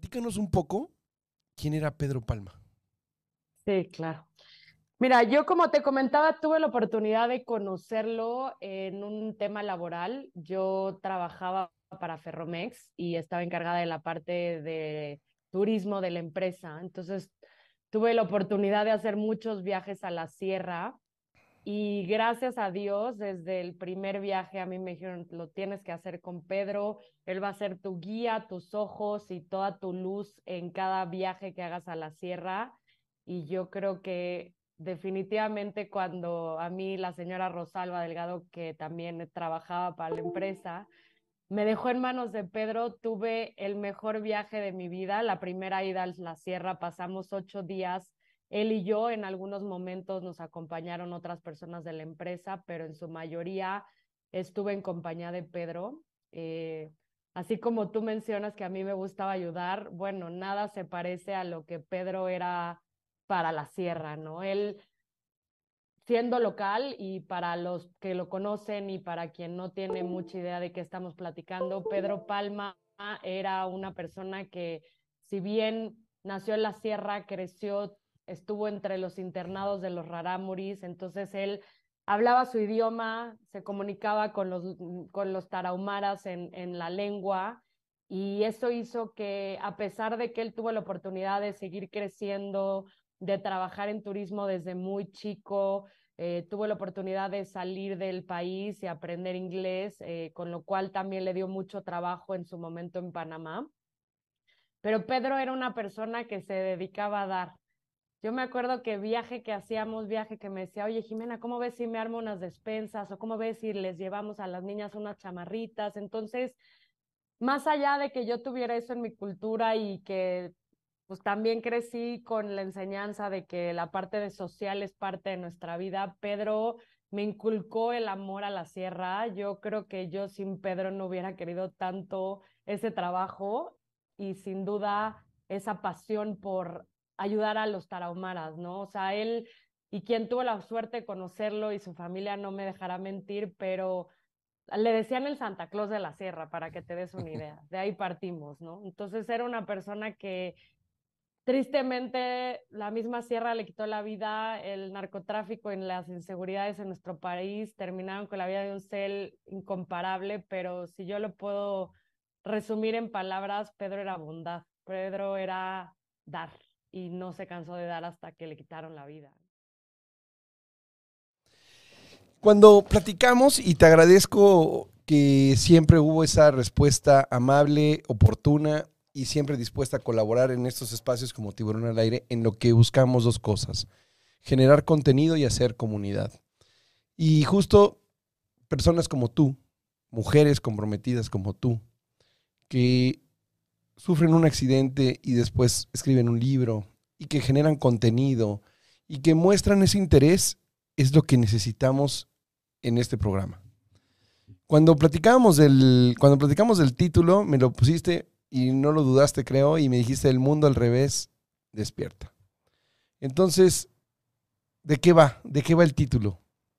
platícanos un poco quién era Pedro Palma. Sí, claro. Mira, yo como te comentaba, tuve la oportunidad de conocerlo en un tema laboral. Yo trabajaba para Ferromex y estaba encargada de la parte de turismo de la empresa. Entonces, tuve la oportunidad de hacer muchos viajes a la sierra y gracias a Dios, desde el primer viaje a mí me dijeron, lo tienes que hacer con Pedro, él va a ser tu guía, tus ojos y toda tu luz en cada viaje que hagas a la sierra. Y yo creo que definitivamente cuando a mí la señora Rosalba Delgado, que también trabajaba para la empresa, me dejó en manos de Pedro, tuve el mejor viaje de mi vida. La primera ida a la sierra, pasamos 8 días, él y yo. En algunos momentos nos acompañaron otras personas de la empresa, pero en su mayoría estuve en compañía de Pedro. Así como tú mencionas que a mí me gustaba ayudar, bueno, nada se parece a lo que Pedro era para la sierra, ¿no? Él siendo local, y para los que lo conocen y para quien no tiene mucha idea de qué estamos platicando, Pedro Palma era una persona que, si bien nació en la sierra, creció, estuvo entre los internados de los rarámuris. Entonces él hablaba su idioma, se comunicaba con los tarahumaras en la lengua, y eso hizo que, a pesar de que él tuvo la oportunidad de seguir creciendo, de trabajar en turismo desde muy chico, tuvo la oportunidad de salir del país y aprender inglés, con lo cual también le dio mucho trabajo en su momento en Panamá. Pero Pedro era una persona que se dedicaba a dar. Yo me acuerdo que viaje que hacíamos, viaje que me decía, oye Jimena, ¿cómo ves si me armo unas despensas? O ¿cómo ves si les llevamos a las niñas unas chamarritas? Entonces, más allá de que yo tuviera eso en mi cultura y que pues también crecí con la enseñanza de que la parte de social es parte de nuestra vida, Pedro me inculcó el amor a la sierra. Yo creo que yo sin Pedro no hubiera querido tanto ese trabajo, y sin duda esa pasión por ayudar a los tarahumaras, ¿no? O sea, él, y quien tuvo la suerte de conocerlo y su familia no me dejará mentir, pero le decían el Santa Claus de la Sierra, para que te des una idea. De ahí partimos, ¿no? Entonces era una persona que tristemente la misma sierra le quitó la vida. El narcotráfico y las inseguridades en nuestro país terminaron con la vida de un ser incomparable, pero si yo lo puedo resumir en palabras, Pedro era bondad, Pedro era dar, y no se cansó de dar hasta que le quitaron la vida. Cuando platicamos, y te agradezco que siempre hubo esa respuesta amable, oportuna y siempre dispuesta a colaborar en estos espacios como Tiburón al Aire, en lo que buscamos dos cosas: generar contenido y hacer comunidad. Y justo personas como tú, mujeres comprometidas como tú, que sufren un accidente y después escriben un libro y que generan contenido y que muestran ese interés, es lo que necesitamos en este programa. Cuando platicamos del título, me lo pusiste y no lo dudaste, creo, y me dijiste: el mundo al revés despierta. Entonces, ¿de qué va? ¿De qué va el título?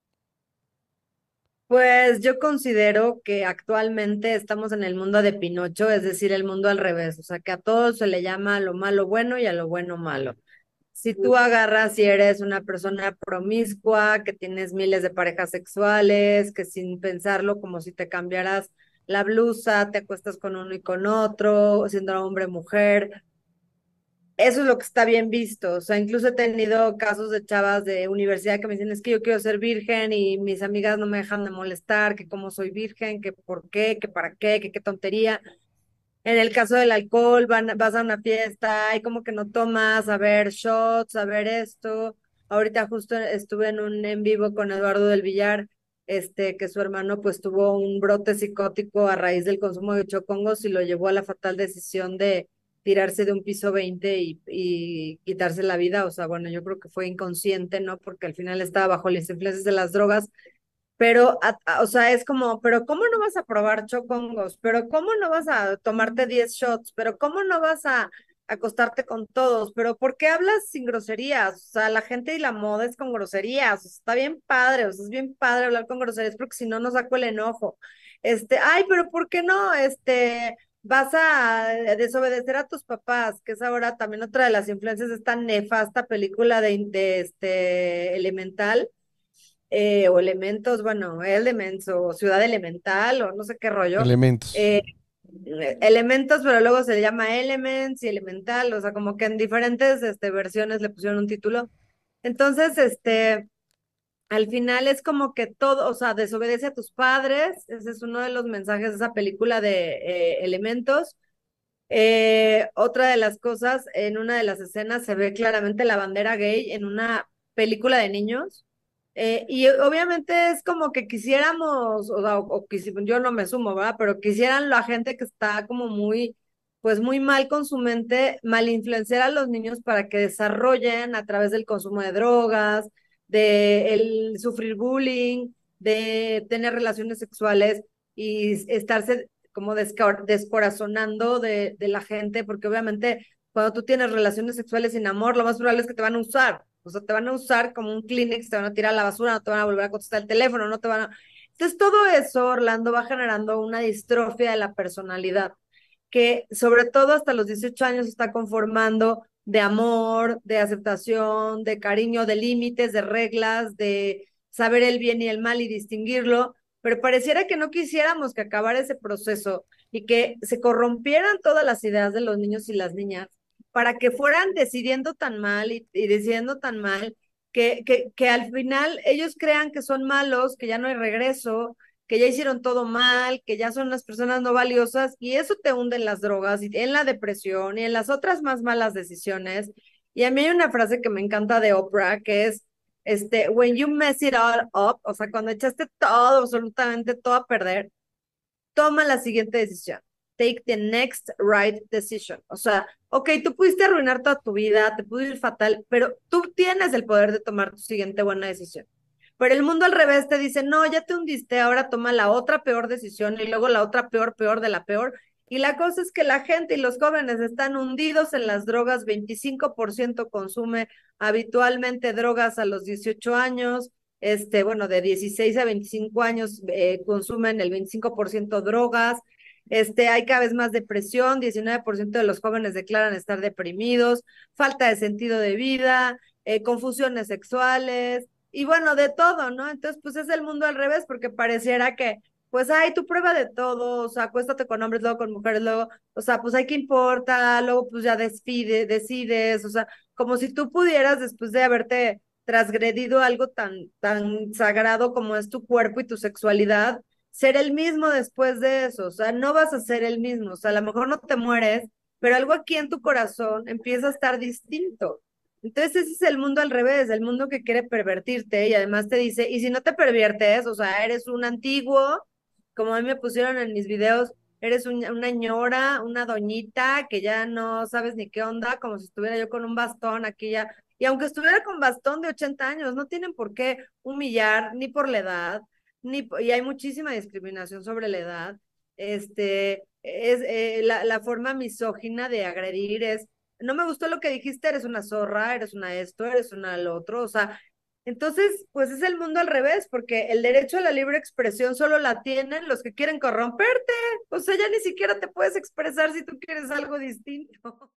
Pues yo considero que actualmente estamos en el mundo de Pinocho, es decir, el mundo al revés, o sea, que a todo se le llama lo malo bueno y a lo bueno malo. Si tú agarras y eres una persona promiscua, que tienes miles de parejas sexuales, que sin pensarlo, como si te cambiaras la blusa, te acuestas con uno y con otro, siendo hombre o mujer, eso es lo que está bien visto. O sea, incluso he tenido casos de chavas de universidad que me dicen, es que yo quiero ser virgen y mis amigas no me dejan de molestar, que cómo soy virgen, que por qué, que para qué, que qué tontería. En el caso del alcohol, vas a una fiesta y como que no tomas, a ver shots, a ver esto. Ahorita justo estuve en un en vivo con Eduardo del Villar, que su hermano pues tuvo un brote psicótico a raíz del consumo de chocongos y lo llevó a la fatal decisión de tirarse de un piso 20 y quitarse la vida. O sea, bueno, yo creo que fue inconsciente, ¿no? Porque al final estaba bajo las influencias de las drogas, pero, o sea, es como, pero ¿cómo no vas a probar chocongos? Pero ¿cómo no vas a tomarte 10 shots? Pero ¿cómo no vas a acostarte con todos? Pero ¿por qué hablas sin groserías? O sea, la gente y la moda es con groserías. O sea, está bien padre, o sea, es bien padre hablar con groserías porque si no nos saco el enojo. Ay, pero ¿por qué no? vas a desobedecer a tus papás, que es ahora también otra de las influencias de esta nefasta película de Elemental, o Elementos, bueno, Elements o Ciudad Elemental o no sé qué rollo. Elementos. Elementos, pero luego se le llama Elements y Elemental, o sea, como que en diferentes versiones le pusieron un título. Entonces, al final es como que todo, o sea, desobedece a tus padres, ese es uno de los mensajes de esa película de Elementos. Otra de las cosas, en una de las escenas se ve claramente la bandera gay en una película de niños. Y obviamente es como que quisiéramos, yo no me sumo, ¿verdad? Pero quisieran la gente que está como muy, pues muy mal con su mente, mal influenciar a los niños para que desarrollen a través del consumo de drogas, de el sufrir bullying, de tener relaciones sexuales y estarse como descorazonando de la gente, porque obviamente cuando tú tienes relaciones sexuales sin amor, lo más probable es que te van a usar. O sea, te van a usar como un Kleenex, te van a tirar a la basura, no te van a volver a contestar el teléfono, no te van a... Entonces, todo eso, Orlando, va generando una distrofia de la personalidad, que sobre todo hasta los 18 años se está conformando de amor, de aceptación, de cariño, de límites, de reglas, de saber el bien y el mal y distinguirlo, pero pareciera que no quisiéramos que acabara ese proceso y que se corrompieran todas las ideas de los niños y las niñas para que fueran decidiendo tan mal y decidiendo tan mal que al final ellos crean que son malos, que ya no hay regreso, que ya hicieron todo mal, que ya son las personas no valiosas y eso te hunde en las drogas y en la depresión y en las otras más malas decisiones. Y a mí hay una frase que me encanta de Oprah que es, when you mess it all up, o sea, cuando echaste todo, absolutamente todo a perder, toma la siguiente decisión. Take the next right decision. O sea, ok, tú pudiste arruinar toda tu vida, te pudo ir fatal, pero tú tienes el poder de tomar tu siguiente buena decisión. Pero el mundo al revés te dice, no, ya te hundiste, ahora toma la otra peor decisión y luego la otra peor, peor de la peor. Y la cosa es que la gente y los jóvenes están hundidos en las drogas, 25% consume habitualmente drogas a los 18 años, bueno, de 16 a 25 años consumen el 25% drogas, hay cada vez más depresión, 19% de los jóvenes declaran estar deprimidos, falta de sentido de vida, confusiones sexuales, y bueno, de todo, ¿no? Entonces, pues es el mundo al revés, porque pareciera que, pues, ay, tú prueba de todo, o sea, acuéstate con hombres, luego con mujeres, luego, o sea, pues, hay que importa, luego, pues, ya decides, o sea, como si tú pudieras, después de haberte transgredido algo tan sagrado como es tu cuerpo y tu sexualidad, ser el mismo después de eso, o sea, no vas a ser el mismo, o sea, a lo mejor no te mueres, pero algo aquí en tu corazón empieza a estar distinto. Entonces ese es el mundo al revés, el mundo que quiere pervertirte y además te dice, y si no te perviertes, o sea, eres un antiguo, como a mí me pusieron en mis videos, eres una ñora, una doñita que ya no sabes ni qué onda, como si estuviera yo con un bastón aquí ya. Y aunque estuviera con bastón de 80 años, no tienen por qué humillar ni por la edad, y hay muchísima discriminación sobre la edad. La forma misógina de agredir es no me gustó lo que dijiste, eres una zorra, eres una esto, eres una lo otro, o sea, entonces, pues es el mundo al revés, porque el derecho a la libre expresión solo la tienen los que quieren corromperte, o sea, ya ni siquiera te puedes expresar si tú quieres algo distinto.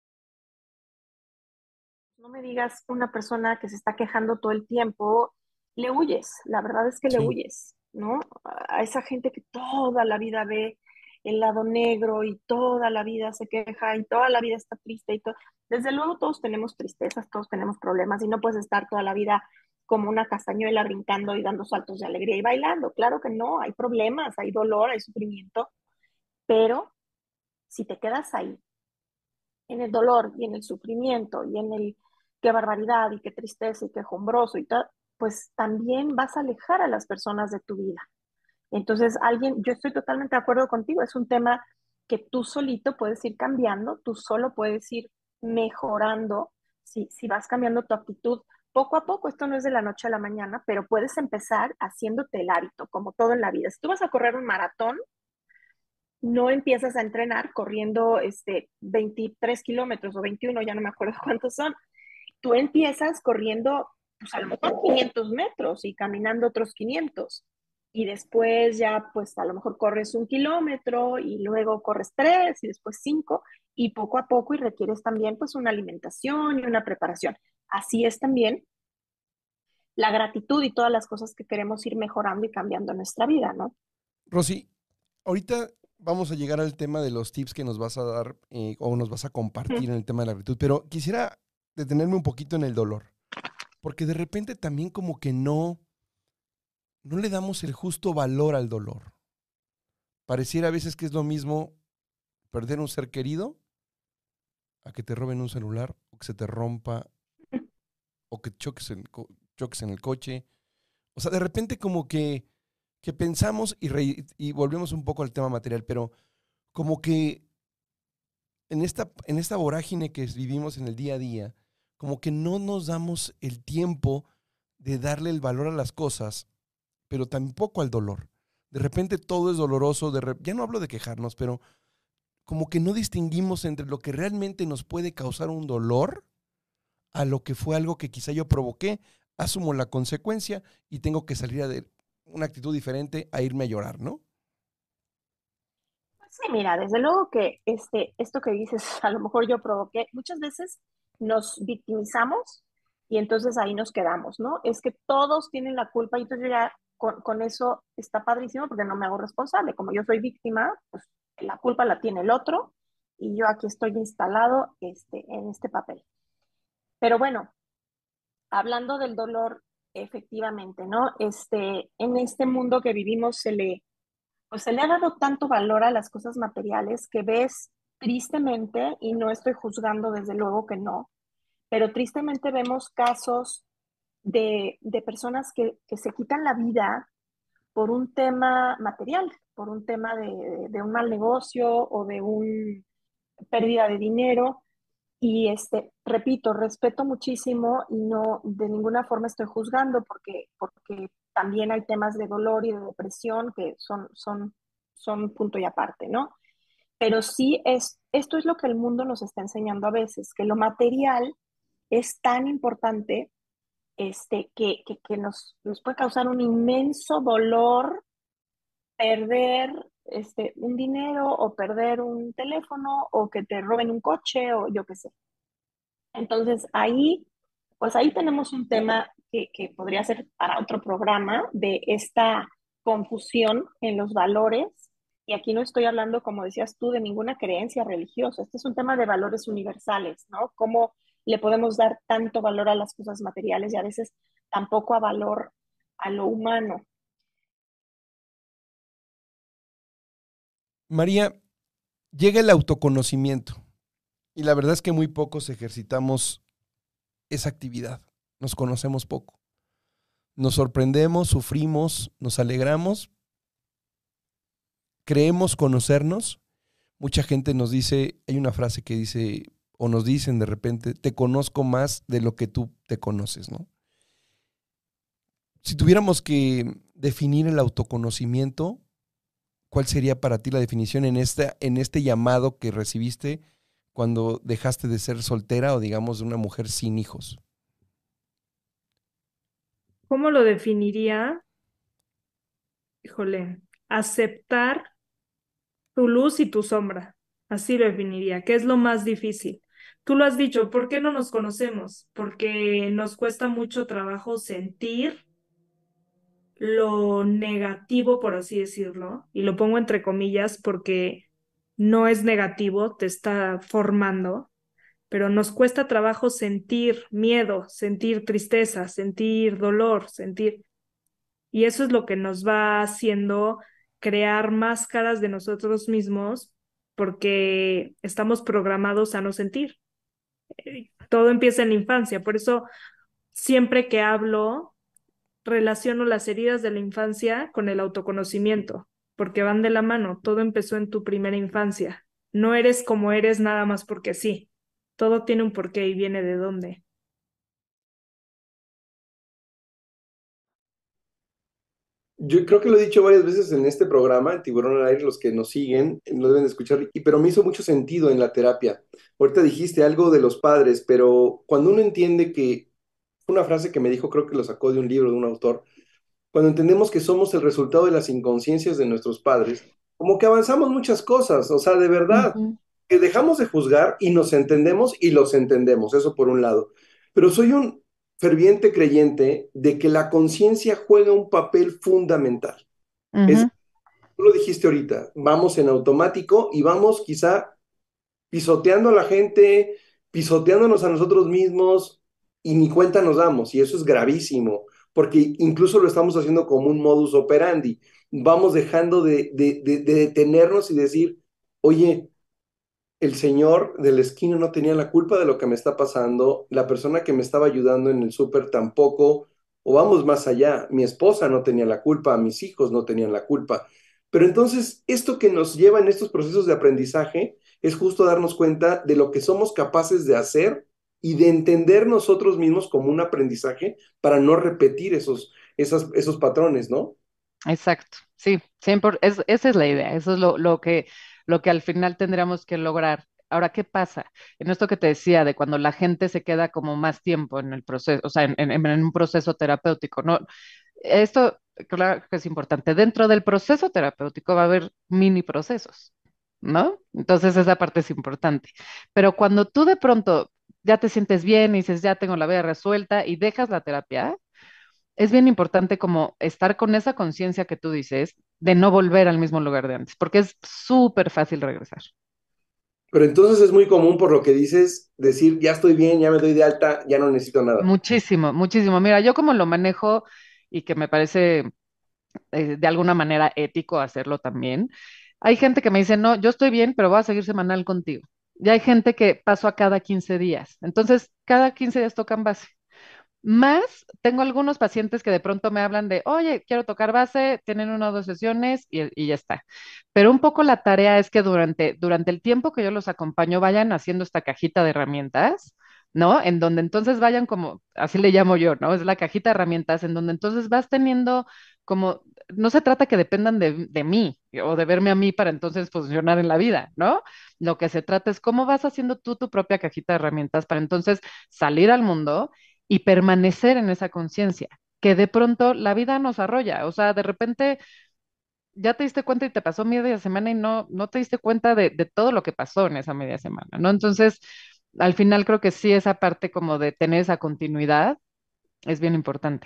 No me digas una persona que se está quejando todo el tiempo, le huyes, la verdad es que le Sí. huyes, ¿no? A esa gente que toda la vida ve el lado negro y toda la vida se queja y toda la vida está triste y todo. Desde luego todos tenemos tristezas, todos tenemos problemas y no puedes estar toda la vida como una castañuela brincando y dando saltos de alegría y bailando. Claro que no, hay problemas, hay dolor, hay sufrimiento, pero si te quedas ahí en el dolor y en el sufrimiento y en el qué barbaridad y qué tristeza y qué asombroso y todo, pues también vas a alejar a las personas de tu vida. Entonces, yo estoy totalmente de acuerdo contigo, es un tema que tú solito puedes ir cambiando, tú solo puedes ir mejorando si vas cambiando tu actitud poco a poco. Esto no es de la noche a la mañana, pero puedes empezar haciéndote el hábito, como todo en la vida. Si tú vas a correr un maratón, no empiezas a entrenar corriendo 23 kilómetros o 21, ya no me acuerdo cuántos son. Tú empiezas corriendo, pues a lo mejor 500 metros y caminando otros 500. y después ya pues a lo mejor corres 1 kilómetro y luego corres 3 y después 5 y poco a poco y requieres también pues una alimentación y una preparación. Así es también la gratitud y todas las cosas que queremos ir mejorando y cambiando en nuestra vida, ¿no? Rosy, ahorita vamos a llegar al tema de los tips que nos vas a dar o nos vas a compartir en el tema de la gratitud, pero quisiera detenerme un poquito en el dolor, porque de repente también como que no le damos el justo valor al dolor. Pareciera a veces que es lo mismo perder un ser querido a que te roben un celular o que se te rompa o que choques en el coche. O sea, de repente como que pensamos y volvemos un poco al tema material, pero como que en esta vorágine que vivimos en el día a día, como que no nos damos el tiempo de darle el valor a las cosas, pero tampoco al dolor. De repente todo es doloroso, ya no hablo de quejarnos, pero como que no distinguimos entre lo que realmente nos puede causar un dolor a lo que fue algo que quizá yo provoqué, asumo la consecuencia y tengo que salir de una actitud diferente a irme a llorar, ¿no? Sí, mira, desde luego que esto que dices, a lo mejor yo provoqué, muchas veces nos victimizamos y entonces ahí nos quedamos, ¿no? Es que todos tienen la culpa y entonces yo ya con eso está padrísimo porque no me hago responsable. Como yo soy víctima, pues la culpa la tiene el otro y yo aquí estoy instalado en este papel. Pero bueno, hablando del dolor, efectivamente, ¿no? En este mundo que vivimos pues se le ha dado tanto valor a las cosas materiales que ves tristemente, y no estoy juzgando desde luego que no, pero tristemente vemos casos de personas que se quitan la vida por un tema material, por un tema de un mal negocio o de una pérdida de dinero. Y repito, respeto muchísimo y no de ninguna forma estoy juzgando porque también hay temas de dolor y de depresión que son punto y aparte, ¿no? Pero sí esto es lo que el mundo nos está enseñando a veces, que lo material es tan importante que nos puede causar un inmenso dolor perder un dinero o perder un teléfono o que te roben un coche o yo qué sé. Entonces pues ahí tenemos un tema que podría ser para otro programa de esta confusión en los valores. Y aquí no estoy hablando, como decías tú, de ninguna creencia religiosa. Este es un tema de valores universales, ¿no? Cómo le podemos dar tanto valor a las cosas materiales y a veces tampoco a valor a lo humano. María, llega el autoconocimiento y la verdad es que muy pocos ejercitamos esa actividad. Nos conocemos poco. Nos sorprendemos, sufrimos, nos alegramos, creemos conocernos. Mucha gente nos dice, hay una frase que dice, o nos dicen de repente, te conozco más de lo que tú te conoces, ¿no? Si tuviéramos que definir el autoconocimiento, ¿cuál sería para ti la definición en este llamado que recibiste cuando dejaste de ser soltera o digamos de una mujer sin hijos? ¿Cómo lo definiría? Híjole, aceptar tu luz y tu sombra. Así lo definiría, que es lo más difícil. Tú lo has dicho, ¿por qué no nos conocemos? Porque nos cuesta mucho trabajo sentir lo negativo, por así decirlo, y lo pongo entre comillas porque no es negativo, te está formando, pero nos cuesta trabajo sentir miedo, sentir tristeza, sentir dolor, sentir... Y eso es lo que nos va haciendo crear máscaras de nosotros mismos porque estamos programados a no sentir. Todo empieza en la infancia, por eso siempre que hablo relaciono las heridas de la infancia con el autoconocimiento, porque van de la mano. Todo empezó en tu primera infancia. No eres como eres nada más porque sí. Todo tiene un porqué y viene de dónde. Yo creo que lo he dicho varias veces en este programa, en Tiburón al Aire, los que nos siguen lo deben de escuchar, pero me hizo mucho sentido en la terapia. Ahorita dijiste algo de los padres, pero cuando uno entiende que, una frase que me dijo, creo que lo sacó de un libro de un autor, cuando entendemos que somos el resultado de las inconsciencias de nuestros padres, como que avanzamos muchas cosas, o sea, de verdad, Ujú, que dejamos de juzgar y nos entendemos y los entendemos, eso por un lado. Pero soy un ferviente creyente de que la conciencia juega un papel fundamental. Es, ujú. tú lo dijiste ahorita, vamos en automático y vamos quizá pisoteando a la gente, pisoteándonos a nosotros mismos y ni cuenta nos damos. Y eso es gravísimo, porque incluso lo estamos haciendo como un modus operandi. Vamos dejando de detenernos y decir, oye, el señor de la esquina no tenía la culpa de lo que me está pasando, la persona que me estaba ayudando en el súper tampoco, o vamos más allá, mi esposa no tenía la culpa, mis hijos no tenían la culpa. Pero entonces, esto que nos lleva en estos procesos de aprendizaje es justo darnos cuenta de lo que somos capaces de hacer y de entender nosotros mismos como un aprendizaje para no repetir esos patrones, ¿no? Exacto, sí, siempre, esa es la idea, eso es lo que al final tendríamos que lograr. Ahora, ¿qué pasa? En esto que te decía de cuando la gente se queda como más tiempo en el proceso, o sea, en un proceso terapéutico, ¿no? Esto, claro que es importante. Dentro del proceso terapéutico va a haber mini procesos, ¿no? Entonces esa parte es importante. Pero cuando tú de pronto ya te sientes bien y dices, ya tengo la vida resuelta y dejas la terapia, es bien importante como estar con esa conciencia que tú dices de no volver al mismo lugar de antes, porque es súper fácil regresar. Pero entonces es muy común, por lo que dices, decir, ya estoy bien, ya me doy de alta, ya no necesito nada. Muchísimo, muchísimo. Mira, yo como lo manejo y que me parece de alguna manera ético hacerlo también. Hay gente que me dice, no, yo estoy bien, pero voy a seguir semanal contigo. Y hay gente que paso a cada 15 días. Entonces, cada 15 días tocan base. Más, tengo algunos pacientes que de pronto me hablan de, oye, quiero tocar base, tienen una o dos sesiones y ya está. Pero un poco la tarea es que durante el tiempo que yo los acompaño vayan haciendo esta cajita de herramientas, ¿no? En donde entonces vayan como, así le llamo yo, ¿no? Es la cajita de herramientas en donde entonces vas teniendo como, no se trata que dependan de mí o de verme a mí para entonces funcionar en la vida, ¿no? Lo que se trata es cómo vas haciendo tú tu propia cajita de herramientas para entonces salir al mundo y permanecer en esa conciencia, que de pronto la vida nos arrolla, o sea, de repente ya te diste cuenta y te pasó media semana y no te diste cuenta de todo lo que pasó en esa media semana, ¿no? Entonces, al final creo que sí, esa parte como de tener esa continuidad es bien importante.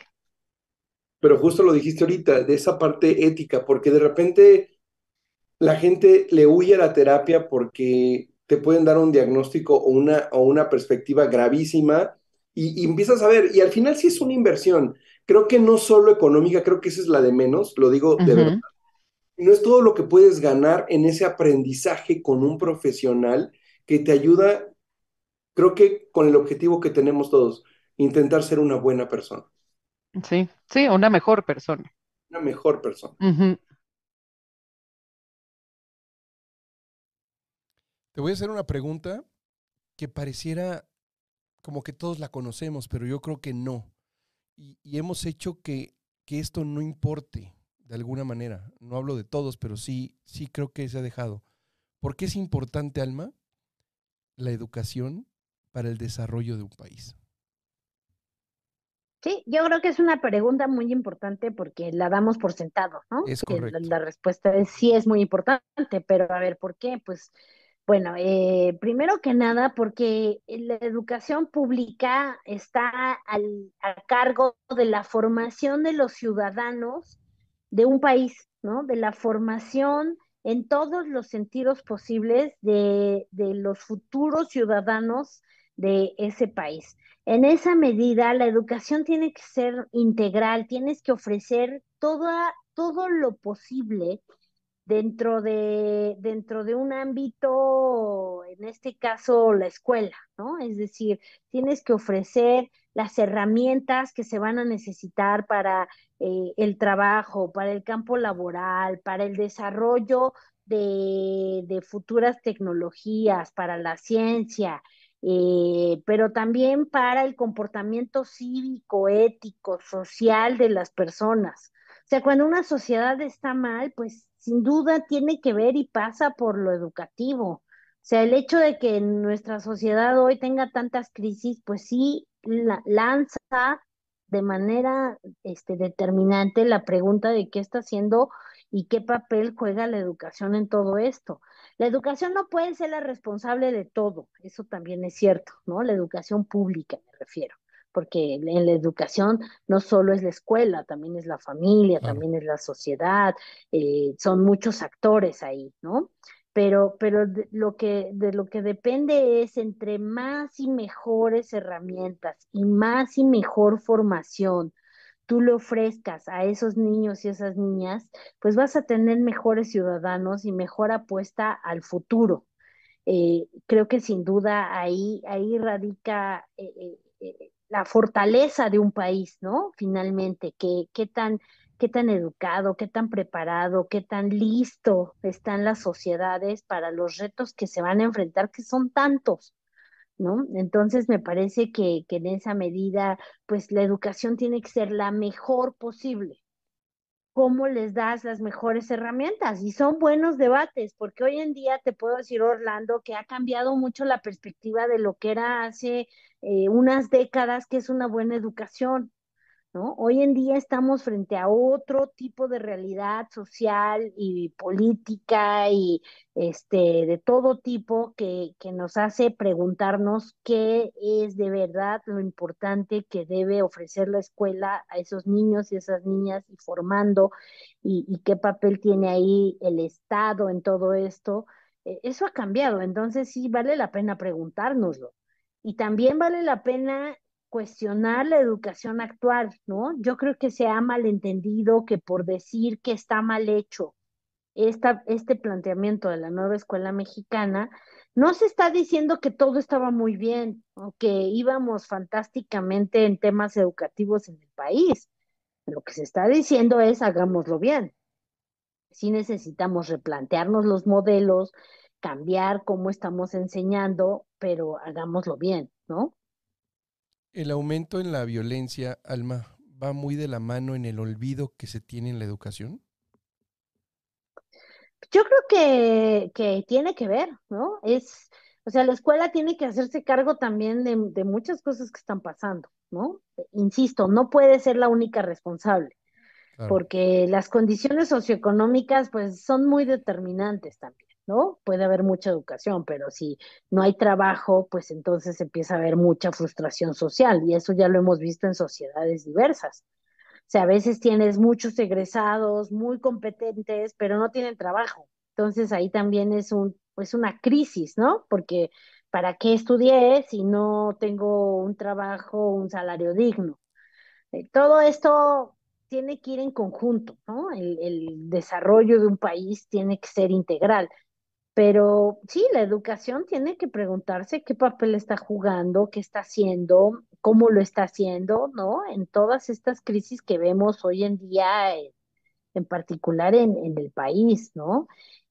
Pero justo lo dijiste ahorita, de esa parte ética, porque de repente la gente le huye a la terapia porque te pueden dar un diagnóstico o una perspectiva gravísima y empiezas a ver, y al final sí es una inversión. Creo que no solo económica, creo que esa es la de menos, lo digo de verdad. Ujú. No es todo lo que puedes ganar en ese aprendizaje con un profesional que te ayuda, creo que con el objetivo que tenemos todos, intentar ser una buena persona, Sí, sí, una mejor persona. una mejor persona. Ujú. Te voy a hacer una pregunta que pareciera como que todos la conocemos, pero yo creo que no. Y hemos hecho que esto no importe de alguna manera. No hablo de todos, pero sí creo que se ha dejado. ¿Por qué es importante, Alma, la educación para el desarrollo de un país? Sí, yo creo que es una pregunta muy importante porque la damos por sentado, ¿no? Es Que la, correcto. la respuesta es sí es muy importante, pero a ver, ¿por qué? Pues bueno, primero que nada porque la educación pública está a cargo de la formación de los ciudadanos de un país, ¿no? De la formación en todos los sentidos posibles de los futuros ciudadanos de ese país. En esa medida, la educación tiene que ser integral, tienes que ofrecer todo lo posible dentro de un ámbito, en este caso la escuela, ¿no? Es decir, tienes que ofrecer las herramientas que se van a necesitar para el trabajo, para el campo laboral, para el desarrollo de futuras tecnologías, para la ciencia, pero también para el comportamiento cívico, ético, social de las personas. O sea, cuando una sociedad está mal, pues sin duda tiene que ver y pasa por lo educativo. O sea, el hecho de que nuestra sociedad hoy tenga tantas crisis, pues sí lanza de manera determinante la pregunta de qué está haciendo y qué papel juega la educación en todo esto. La educación no puede ser la responsable de todo, eso también es cierto, ¿no? La educación pública me refiero, porque en la educación no solo es la escuela, también es la familia, Claro. también es la sociedad, son muchos actores ahí, ¿no? Pero de lo que depende es entre más y mejores herramientas y más y mejor formación tú le ofrezcas a esos niños y esas niñas, pues vas a tener mejores ciudadanos y mejor apuesta al futuro. Creo que sin duda ahí radica la fortaleza de un país, ¿no? Finalmente, qué tan educado, qué tan preparado, qué tan listo están las sociedades para los retos que se van a enfrentar, que son tantos, ¿no? Entonces me parece que en esa medida, pues la educación tiene que ser la mejor posible. ¿Cómo les das las mejores herramientas? Y son buenos debates, porque hoy en día te puedo decir, Orlando, que ha cambiado mucho la perspectiva de lo que era hace unas décadas, que es una buena educación, ¿no? Hoy en día estamos frente a otro tipo de realidad social y política y de todo tipo que nos hace preguntarnos qué es de verdad lo importante que debe ofrecer la escuela a esos niños y esas niñas y formando y qué papel tiene ahí el Estado en todo esto. Eso ha cambiado, entonces sí vale la pena preguntárnoslo. Y también vale la pena cuestionar la educación actual, ¿no? Yo creo que se ha malentendido que por decir que está mal hecho este planteamiento de la nueva escuela mexicana, no se está diciendo que todo estaba muy bien o que íbamos fantásticamente en temas educativos en el país. Lo que se está diciendo es hagámoslo bien. Sí necesitamos replantearnos los modelos, cambiar cómo estamos enseñando, pero hagámoslo bien, ¿no? El aumento en la violencia, Alma, va muy de la mano en el olvido que se tiene en la educación. Yo creo que tiene que ver, ¿no? O sea, la escuela tiene que hacerse cargo también de muchas cosas que están pasando, ¿no? Insisto, no puede ser la única responsable, Claro. porque las condiciones socioeconómicas, pues, son muy determinantes también, ¿no? Puede haber mucha educación, pero si no hay trabajo, pues entonces empieza a haber mucha frustración social, y eso ya lo hemos visto en sociedades diversas. O sea, a veces tienes muchos egresados muy competentes, pero no tienen trabajo. Entonces ahí también es una crisis, ¿no? Porque ¿para qué estudié si no tengo un trabajo, un salario digno? Todo esto tiene que ir en conjunto, ¿no? El desarrollo de un país tiene que ser integral. Pero sí, la educación tiene que preguntarse qué papel está jugando, qué está haciendo, cómo lo está haciendo, ¿no? En todas estas crisis que vemos hoy en día, en particular en el país, ¿no?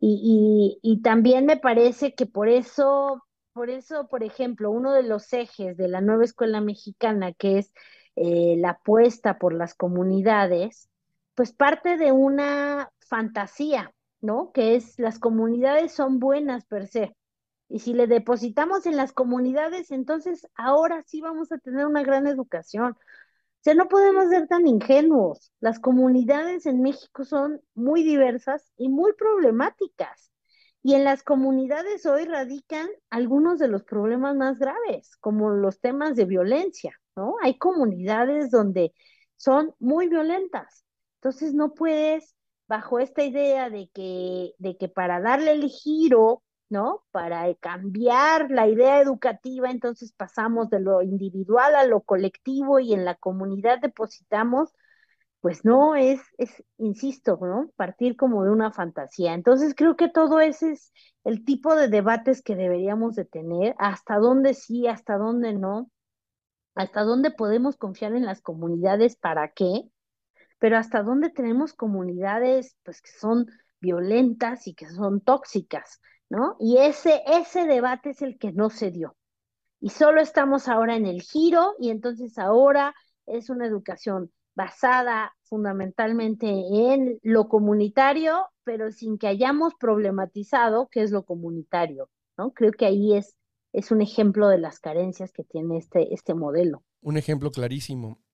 Y también me parece que por eso, por ejemplo, uno de los ejes de la nueva escuela mexicana, que es la apuesta por las comunidades, pues parte de una fantasía, ¿no? Que es las comunidades son buenas per se. Y si le depositamos en las comunidades, entonces ahora sí vamos a tener una gran educación. O sea, no podemos ser tan ingenuos. Las comunidades en México son muy diversas y muy problemáticas. Y en las comunidades hoy radican algunos de los problemas más graves, como los temas de violencia, ¿no? Hay comunidades donde son muy violentas. Entonces no puedes, bajo esta idea de que para darle el giro, ¿no? Para cambiar la idea educativa, entonces pasamos de lo individual a lo colectivo y en la comunidad depositamos, pues no insisto, ¿no? Partir como de una fantasía. Entonces creo que todo ese es el tipo de debates que deberíamos de tener, hasta dónde sí, hasta dónde no, hasta dónde podemos confiar en las comunidades, para qué, pero hasta dónde tenemos comunidades pues que son violentas y que son tóxicas, ¿no? Y ese debate es el que no se dio. Y solo estamos ahora en el giro y entonces ahora es una educación basada fundamentalmente en lo comunitario, pero sin que hayamos problematizado qué es lo comunitario, ¿no? Creo que ahí es un ejemplo de las carencias que tiene este modelo. Un ejemplo clarísimo.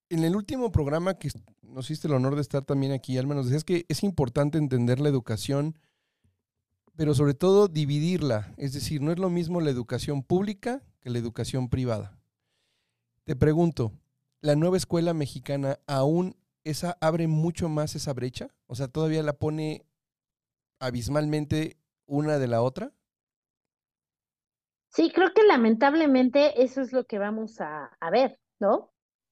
En el último programa que nos hiciste el honor de estar también aquí, Alma, nos decías que es importante entender la educación, pero sobre todo dividirla. Es decir, no es lo mismo la educación pública que la educación privada. Te pregunto, ¿la nueva escuela mexicana aún abre mucho más esa brecha? O sea, ¿todavía la pone abismalmente una de la otra? Sí, creo que lamentablemente eso es lo que vamos a ver, ¿no?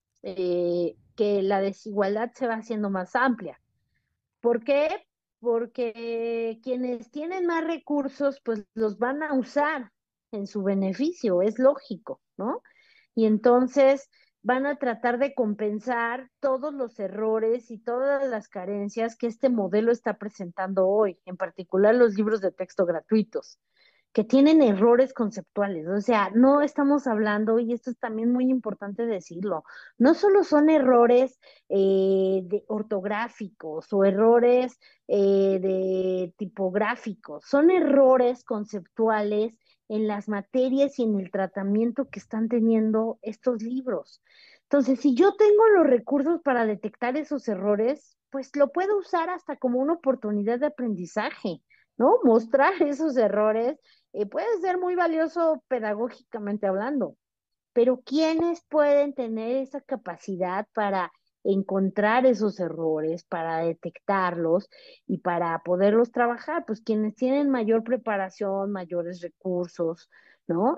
Que la desigualdad se va haciendo más amplia. ¿Por qué? Porque quienes tienen más recursos, pues los van a usar en su beneficio, es lógico, ¿no? Y entonces van a tratar de compensar todos los errores y todas las carencias que este modelo está presentando hoy, en particular los libros de texto gratuitos que tienen errores conceptuales. O sea, no estamos hablando, y esto es también muy importante decirlo, no solo son errores ortográficos o errores de tipográficos, son errores conceptuales en las materias y en el tratamiento que están teniendo estos libros. Entonces, si yo tengo los recursos para detectar esos errores, pues lo puedo usar hasta como una oportunidad de aprendizaje, ¿no? Mostrar esos errores puede ser muy valioso pedagógicamente hablando, pero ¿quiénes pueden tener esa capacidad para encontrar esos errores, para detectarlos y para poderlos trabajar? Pues quienes tienen mayor preparación, mayores recursos, ¿no?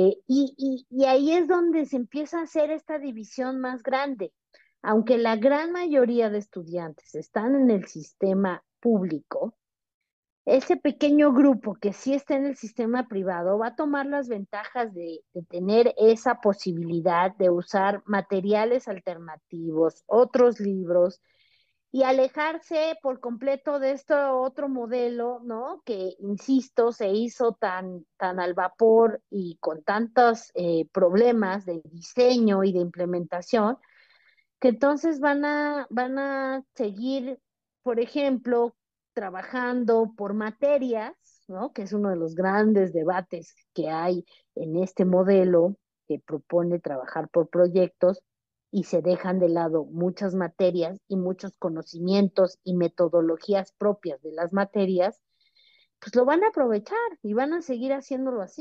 Y ahí es donde se empieza a hacer esta división más grande. Aunque la gran mayoría de estudiantes están en el sistema público, ese pequeño grupo que sí está en el sistema privado va a tomar las ventajas de tener esa posibilidad de usar materiales alternativos, otros libros y alejarse por completo de este otro modelo, ¿no? Que, insisto, se hizo tan al vapor y con tantos problemas de diseño y de implementación que entonces van a seguir, por ejemplo, trabajando por materias, ¿no? Que es uno de los grandes debates que hay en este modelo que propone trabajar por proyectos y se dejan de lado muchas materias y muchos conocimientos y metodologías propias de las materias, pues lo van a aprovechar y van a seguir haciéndolo así.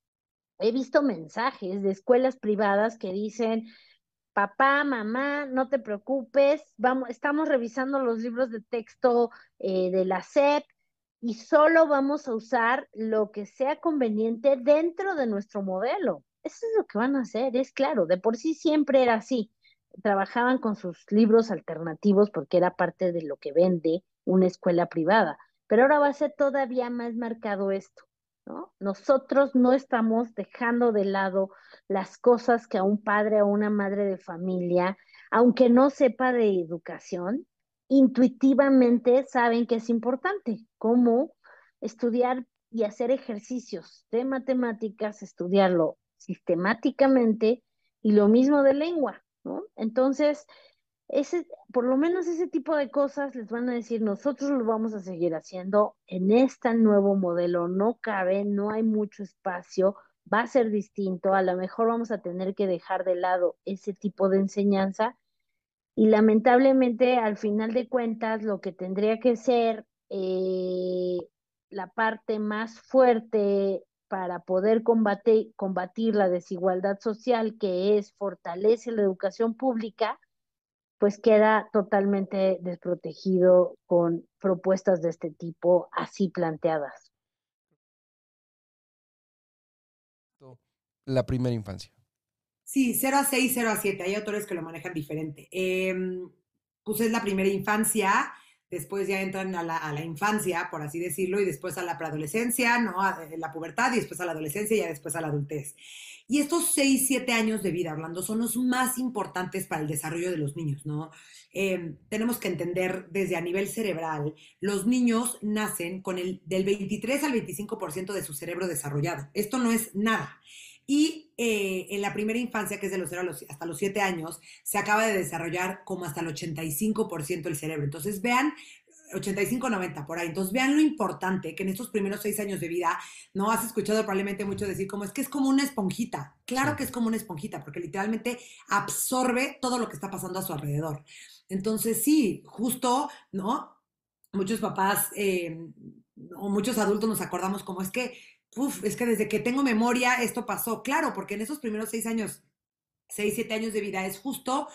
He visto mensajes de escuelas privadas que dicen, papá, mamá, no te preocupes, estamos revisando los libros de texto de la SEP y solo vamos a usar lo que sea conveniente dentro de nuestro modelo. Eso es lo que van a hacer, es claro, de por sí siempre era así. Trabajaban con sus libros alternativos porque era parte de lo que vende una escuela privada, pero ahora va a ser todavía más marcado esto, ¿no? Nosotros no estamos dejando de lado las cosas que a un padre o una madre de familia, aunque no sepa de educación, intuitivamente saben que es importante, como estudiar y hacer ejercicios de matemáticas, estudiarlo sistemáticamente y lo mismo de lengua, ¿no? Entonces, por lo menos ese tipo de cosas les van a decir, nosotros lo vamos a seguir haciendo en este nuevo modelo, no cabe, no hay mucho espacio, va a ser distinto, a lo mejor vamos a tener que dejar de lado ese tipo de enseñanza y lamentablemente al final de cuentas lo que tendría que ser la parte más fuerte para poder combatir la desigualdad social, que es fortalece la educación pública, pues queda totalmente desprotegido con propuestas de este tipo así planteadas. La primera infancia. Sí, 0 a 6, 0 a 7. Hay autores que lo manejan diferente. Pues es la primera infancia, después ya entran a la infancia, por así decirlo, y después a la preadolescencia, ¿no? A la pubertad, y después a la adolescencia, y ya después a la adultez. Y estos 6, 7 años de vida, Orlando, son los más importantes para el desarrollo de los niños, ¿no? Tenemos que entender desde a nivel cerebral, los niños nacen con del 23 al 25% de su cerebro desarrollado. Esto no es nada. Y en la primera infancia, que es de los 0 hasta los 7 años, se acaba de desarrollar como hasta el 85% del cerebro. Entonces, vean 85-90 por ahí. Entonces vean lo importante que en estos primeros 6 años de vida, no has escuchado probablemente mucho decir como es que es como una esponjita. Claro que es como una esponjita, porque literalmente absorbe todo lo que está pasando a su alrededor. Entonces sí, justo, ¿no? Muchos papás o muchos adultos nos acordamos como es que desde que tengo memoria esto pasó. Claro, porque en esos primeros 6 años, 6, 7 años de vida es justo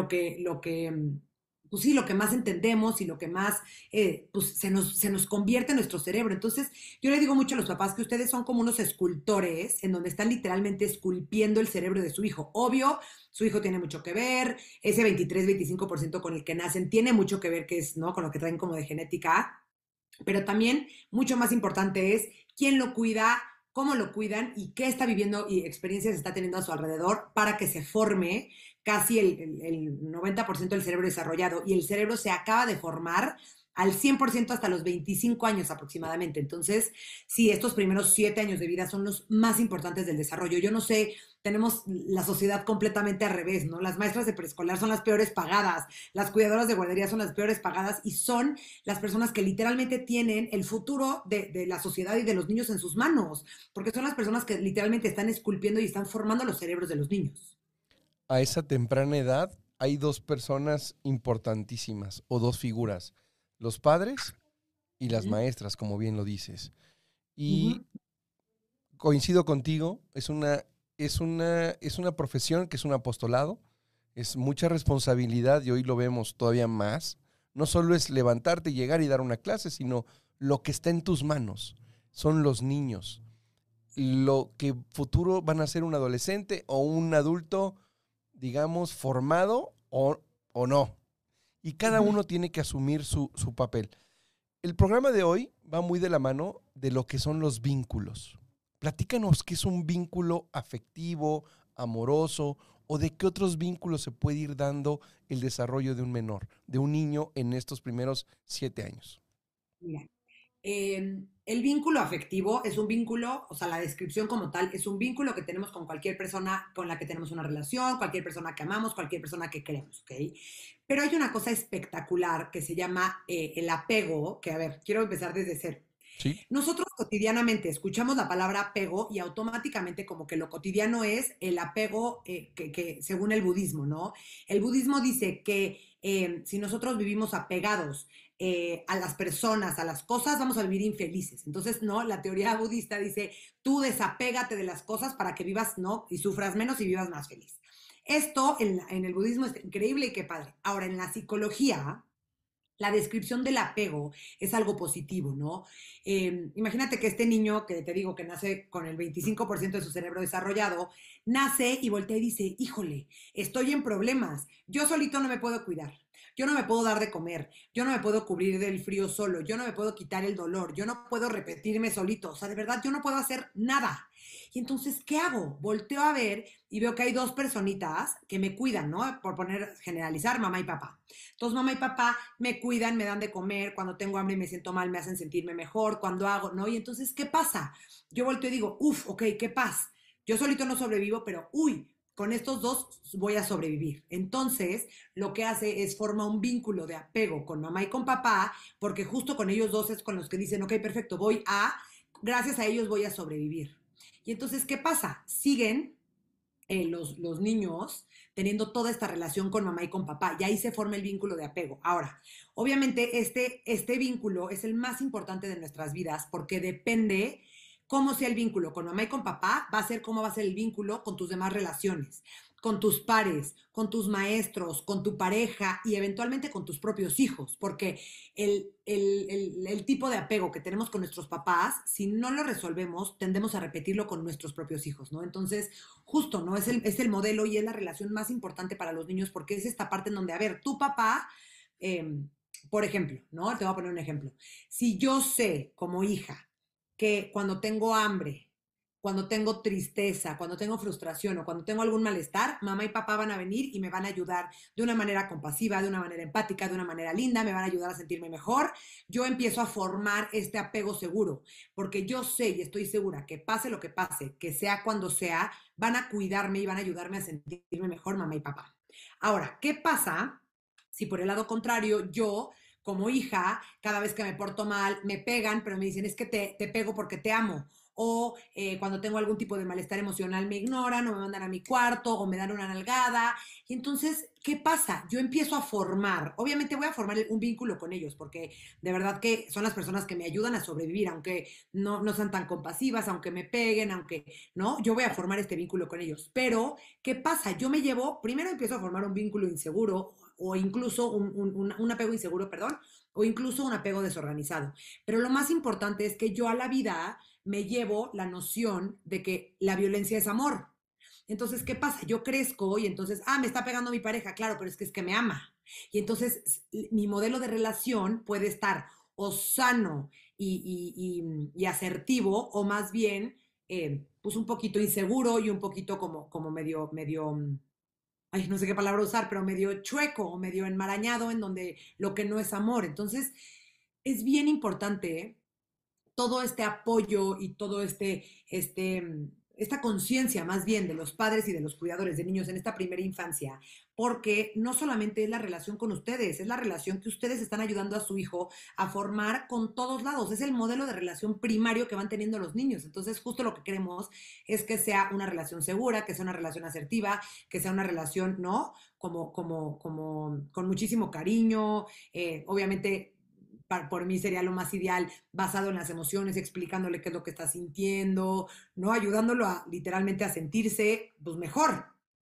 pues sí, lo que más entendemos y lo que más pues se nos convierte en nuestro cerebro. Entonces, yo le digo mucho a los papás que ustedes son como unos escultores en donde están literalmente esculpiendo el cerebro de su hijo. Obvio, su hijo tiene mucho que ver, ese 23-25% con el que nacen tiene mucho que ver, que es, ¿no? Con lo que traen como de genética, pero también mucho más importante es quién lo cuida, cómo lo cuidan y qué está viviendo y experiencias está teniendo a su alrededor para que se forme casi el 90% del cerebro desarrollado. Y el cerebro se acaba de formar al 100% hasta los 25 años aproximadamente. Entonces, sí, estos primeros 7 años de vida son los más importantes del desarrollo. Yo no sé, tenemos la sociedad completamente al revés, ¿no? Las maestras de preescolar son las peores pagadas, las cuidadoras de guardería son las peores pagadas y son las personas que literalmente tienen el futuro de la sociedad y de los niños en sus manos, porque son las personas que literalmente están esculpiendo y están formando los cerebros de los niños. A esa temprana edad hay dos personas importantísimas o dos figuras, los padres y las maestras, como bien lo dices. Y coincido contigo, es una profesión que es un apostolado, es mucha responsabilidad y hoy lo vemos todavía más. No solo es levantarte, llegar y dar una clase, sino lo que está en tus manos. Son los niños. Lo que futuro van a ser un adolescente o un adulto, digamos, formado o no. Y cada uno tiene que asumir su papel. El programa de hoy va muy de la mano de lo que son los vínculos. Platícanos qué es un vínculo afectivo, amoroso, o de qué otros vínculos se puede ir dando el desarrollo de un menor, de un niño en estos primeros 7 años. Mira, el vínculo afectivo es un vínculo, o sea, la descripción como tal es un vínculo que tenemos con cualquier persona con la que tenemos una relación, cualquier persona que amamos, cualquier persona que queremos, ¿ok? Pero hay una cosa espectacular que se llama el apego, que a ver, quiero empezar desde cero. ¿Sí? Nosotros cotidianamente escuchamos la palabra apego y automáticamente como que lo cotidiano es el apego que según el budismo, ¿no? El budismo dice que si nosotros vivimos apegados a las personas, a las cosas, vamos a vivir infelices. Entonces, ¿no? La teoría budista dice, tú desapégate de las cosas para que vivas, ¿no? Y sufras menos y vivas más feliz. Esto en el budismo es increíble y qué padre. Ahora, en la psicología, la descripción del apego es algo positivo, ¿no? Imagínate que este niño, que te digo que nace con el 25% de su cerebro desarrollado, nace y voltea y dice, híjole, estoy en problemas, yo solito no me puedo cuidar, yo no me puedo dar de comer, yo no me puedo cubrir del frío solo, yo no me puedo quitar el dolor, yo no puedo repetirme solito, o sea, de verdad, yo no puedo hacer nada. Y entonces, ¿qué hago? Volteo a ver y veo que hay dos personitas que me cuidan, ¿no? Por generalizar, mamá y papá. Entonces, mamá y papá me cuidan, me dan de comer, cuando tengo hambre y me siento mal, me hacen sentirme mejor, cuando hago, ¿no? Y entonces, ¿qué pasa? Yo volteo y digo, ok, qué paz. Yo solito no sobrevivo, pero, con estos dos voy a sobrevivir. Entonces, lo que hace es forma un vínculo de apego con mamá y con papá, porque justo con ellos dos es con los que dicen, ok, perfecto, gracias a ellos voy a sobrevivir. Y entonces, ¿qué pasa? Siguen los niños teniendo toda esta relación con mamá y con papá, y ahí se forma el vínculo de apego. Ahora, obviamente este vínculo es el más importante de nuestras vidas porque depende cómo sea el vínculo con mamá y con papá, va a ser cómo va a ser el vínculo con tus demás relaciones, con tus pares, con tus maestros, con tu pareja y eventualmente con tus propios hijos, porque el tipo de apego que tenemos con nuestros papás, si no lo resolvemos, tendemos a repetirlo con nuestros propios hijos, ¿no? Entonces, justo, ¿no? Es el modelo y es la relación más importante para los niños porque es esta parte en donde, a ver, tu papá, por ejemplo, ¿no? Te voy a poner un ejemplo. Si yo sé como hija que cuando tengo hambre, cuando tengo tristeza, cuando tengo frustración o cuando tengo algún malestar, mamá y papá van a venir y me van a ayudar de una manera compasiva, de una manera empática, de una manera linda, me van a ayudar a sentirme mejor. Yo empiezo a formar este apego seguro, porque yo sé y estoy segura que pase lo que pase, que sea cuando sea, van a cuidarme y van a ayudarme a sentirme mejor mamá y papá. Ahora, ¿qué pasa si por el lado contrario yo como hija, cada vez que me porto mal, me pegan, pero me dicen, es que te pego porque te amo. O cuando tengo algún tipo de malestar emocional me ignoran o me mandan a mi cuarto o me dan una nalgada. Y entonces, ¿qué pasa? Yo empiezo a formar, obviamente voy a formar un vínculo con ellos porque de verdad que son las personas que me ayudan a sobrevivir, aunque no sean tan compasivas, aunque me peguen, aunque, ¿no? Yo voy a formar este vínculo con ellos. Pero, ¿qué pasa? Yo me llevo, primero empiezo a formar un vínculo inseguro o incluso un apego inseguro, perdón, o incluso un apego desorganizado. Pero lo más importante es que yo a la vida me llevo la noción de que la violencia es amor. Entonces, ¿qué pasa? Yo crezco y entonces, me está pegando mi pareja, claro, pero es que me ama. Y entonces mi modelo de relación puede estar o sano y asertivo, o más bien, pues un poquito inseguro y un poquito como medio, no sé qué palabra usar, pero medio chueco o medio enmarañado en donde lo que no es amor. Entonces, es bien importante todo este apoyo y todo esta conciencia más bien de los padres y de los cuidadores de niños en esta primera infancia, porque no solamente es la relación con ustedes, es la relación que ustedes están ayudando a su hijo a formar con todos lados, es el modelo de relación primario que van teniendo los niños. Entonces, justo lo que queremos es que sea una relación segura, que sea una relación asertiva, que sea una relación, ¿no? Como con muchísimo cariño, obviamente por mí sería lo más ideal, basado en las emociones, explicándole qué es lo que está sintiendo, ¿no? Ayudándolo literalmente a sentirse, pues, mejor.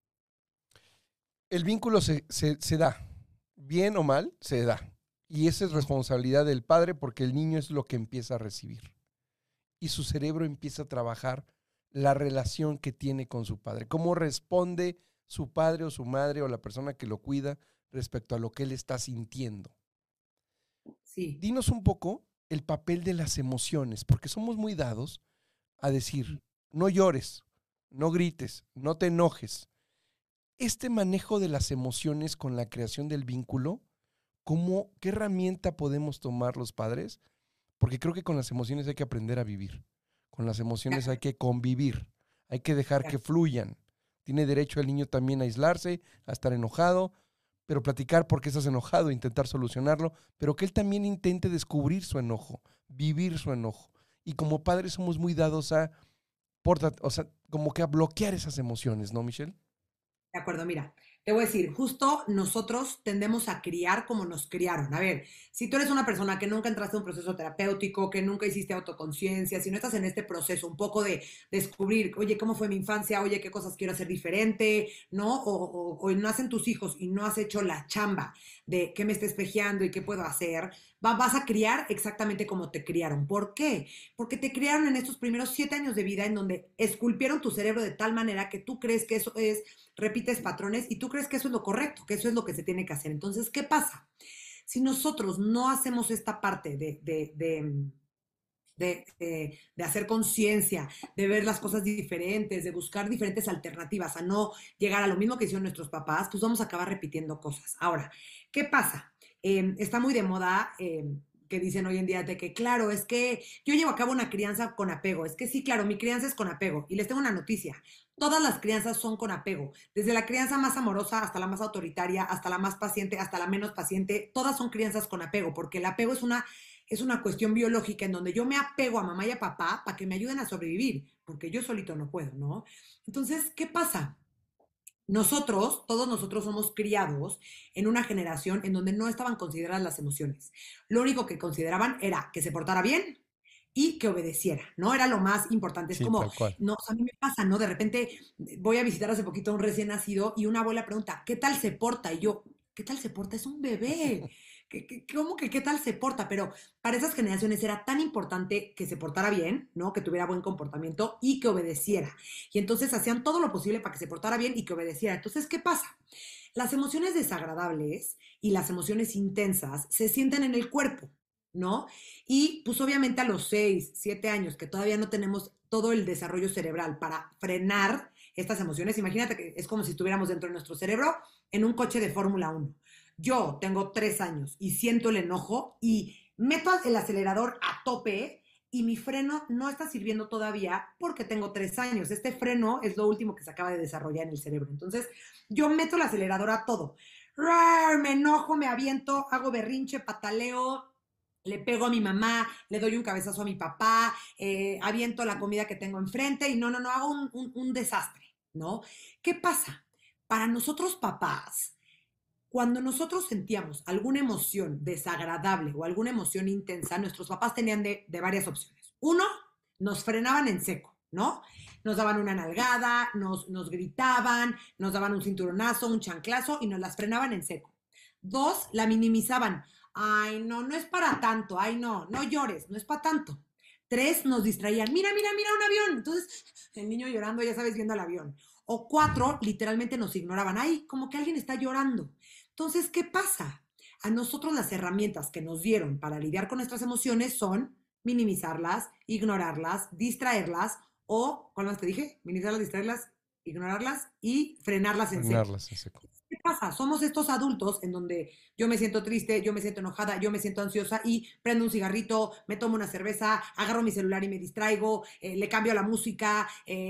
El vínculo se da, bien o mal, se da. Y esa es responsabilidad del padre porque el niño es lo que empieza a recibir. Y su cerebro empieza a trabajar la relación que tiene con su padre. Cómo responde su padre o su madre o la persona que lo cuida respecto a lo que él está sintiendo. Sí. Dinos un poco el papel de las emociones, porque somos muy dados a decir, no llores, no grites, no te enojes. Este manejo de las emociones con la creación del vínculo, ¿qué herramienta podemos tomar los padres? Porque creo que con las emociones hay que aprender a vivir. Con las emociones hay que convivir, hay que dejar que fluyan. Tiene derecho el niño también a aislarse, a estar enojado, pero platicar por qué estás enojado, intentar solucionarlo, pero que él también intente descubrir su enojo, vivir su enojo. Y como padres somos muy dados como que a bloquear esas emociones, ¿no, Michelle? De acuerdo, mira, te voy a decir, justo nosotros tendemos a criar como nos criaron. A ver, si tú eres una persona que nunca entraste en un proceso terapéutico, que nunca hiciste autoconciencia, si no estás en este proceso un poco de descubrir, oye, ¿cómo fue mi infancia? Oye, ¿qué cosas quiero hacer diferente? ¿No? O nacen tus hijos y no has hecho la chamba de qué me está espejeando y qué puedo hacer, vas a criar exactamente como te criaron. ¿Por qué? Porque te criaron en estos primeros 7 años de vida en donde esculpieron tu cerebro de tal manera que tú crees que eso es, repites patrones y tú crees que eso es lo correcto, que eso es lo que se tiene que hacer. Entonces, ¿qué pasa? Si nosotros no hacemos esta parte de hacer conciencia, de ver las cosas diferentes, de buscar diferentes alternativas, a no llegar a lo mismo que hicieron nuestros papás, pues vamos a acabar repitiendo cosas. Ahora, ¿qué pasa? Está muy de moda que dicen hoy en día de que, claro, es que yo llevo a cabo una crianza con apego. Es que sí, claro, mi crianza es con apego. Y les tengo una noticia. Todas las crianzas son con apego. Desde la crianza más amorosa hasta la más autoritaria, hasta la más paciente, hasta la menos paciente, todas son crianzas con apego, porque el apego es una cuestión biológica en donde yo me apego a mamá y a papá para que me ayuden a sobrevivir, porque yo solito no puedo, ¿no? Entonces, ¿qué pasa? Todos nosotros somos criados en una generación en donde no estaban consideradas las emociones. Lo único que consideraban era que se portara bien y que obedeciera, ¿no? Era lo más importante. Es Sí, como, tal cual. no, o sea, a mí me pasa, ¿no? De repente voy a visitar hace poquito a un recién nacido y una abuela pregunta, ¿qué tal se porta? Y yo, ¿qué tal se porta? Es un bebé. ¿Cómo que qué tal se porta? Pero para esas generaciones era tan importante que se portara bien, ¿no? Que tuviera buen comportamiento y que obedeciera. Y entonces hacían todo lo posible para que se portara bien y que obedeciera. Entonces, ¿qué pasa? Las emociones desagradables y las emociones intensas se sienten en el cuerpo, ¿no? Y pues obviamente a los 6, 7 años que todavía no tenemos todo el desarrollo cerebral para frenar estas emociones, imagínate que es como si estuviéramos dentro de nuestro cerebro en un coche de Fórmula 1. Yo tengo 3 años y siento el enojo y meto el acelerador a tope y mi freno no está sirviendo todavía porque tengo 3 años. Este freno es lo último que se acaba de desarrollar en el cerebro. Entonces, yo meto el acelerador a todo. me enojo, me aviento, hago berrinche, pataleo, le pego a mi mamá, le doy un cabezazo a mi papá, aviento la comida que tengo enfrente y no, hago un desastre, ¿no? ¿Qué pasa? Para nosotros papás, cuando nosotros sentíamos alguna emoción desagradable o alguna emoción intensa, nuestros papás tenían de varias opciones. Uno, nos frenaban en seco, ¿no? Nos daban una nalgada, nos gritaban, nos daban un cinturonazo, un chanclazo y nos las frenaban en seco. Dos, la minimizaban. Ay, no, no es para tanto. Ay, no, no llores, no es para tanto. Tres, nos distraían. Mira, mira, mira un avión. Entonces, el niño llorando, ya sabes, viendo el avión. O cuatro, literalmente nos ignoraban. Ay, como que alguien está llorando. Entonces, ¿qué pasa? A nosotros las herramientas que nos dieron para lidiar con nuestras emociones son minimizarlas, ignorarlas, distraerlas o, ¿cuál más te dije? Minimizarlas, distraerlas, ignorarlas y frenarlas en seco. ¿Qué pasa? Somos estos adultos en donde yo me siento triste, yo me siento enojada, yo me siento ansiosa y prendo un cigarrito, me tomo una cerveza, agarro mi celular y me distraigo, le cambio la música,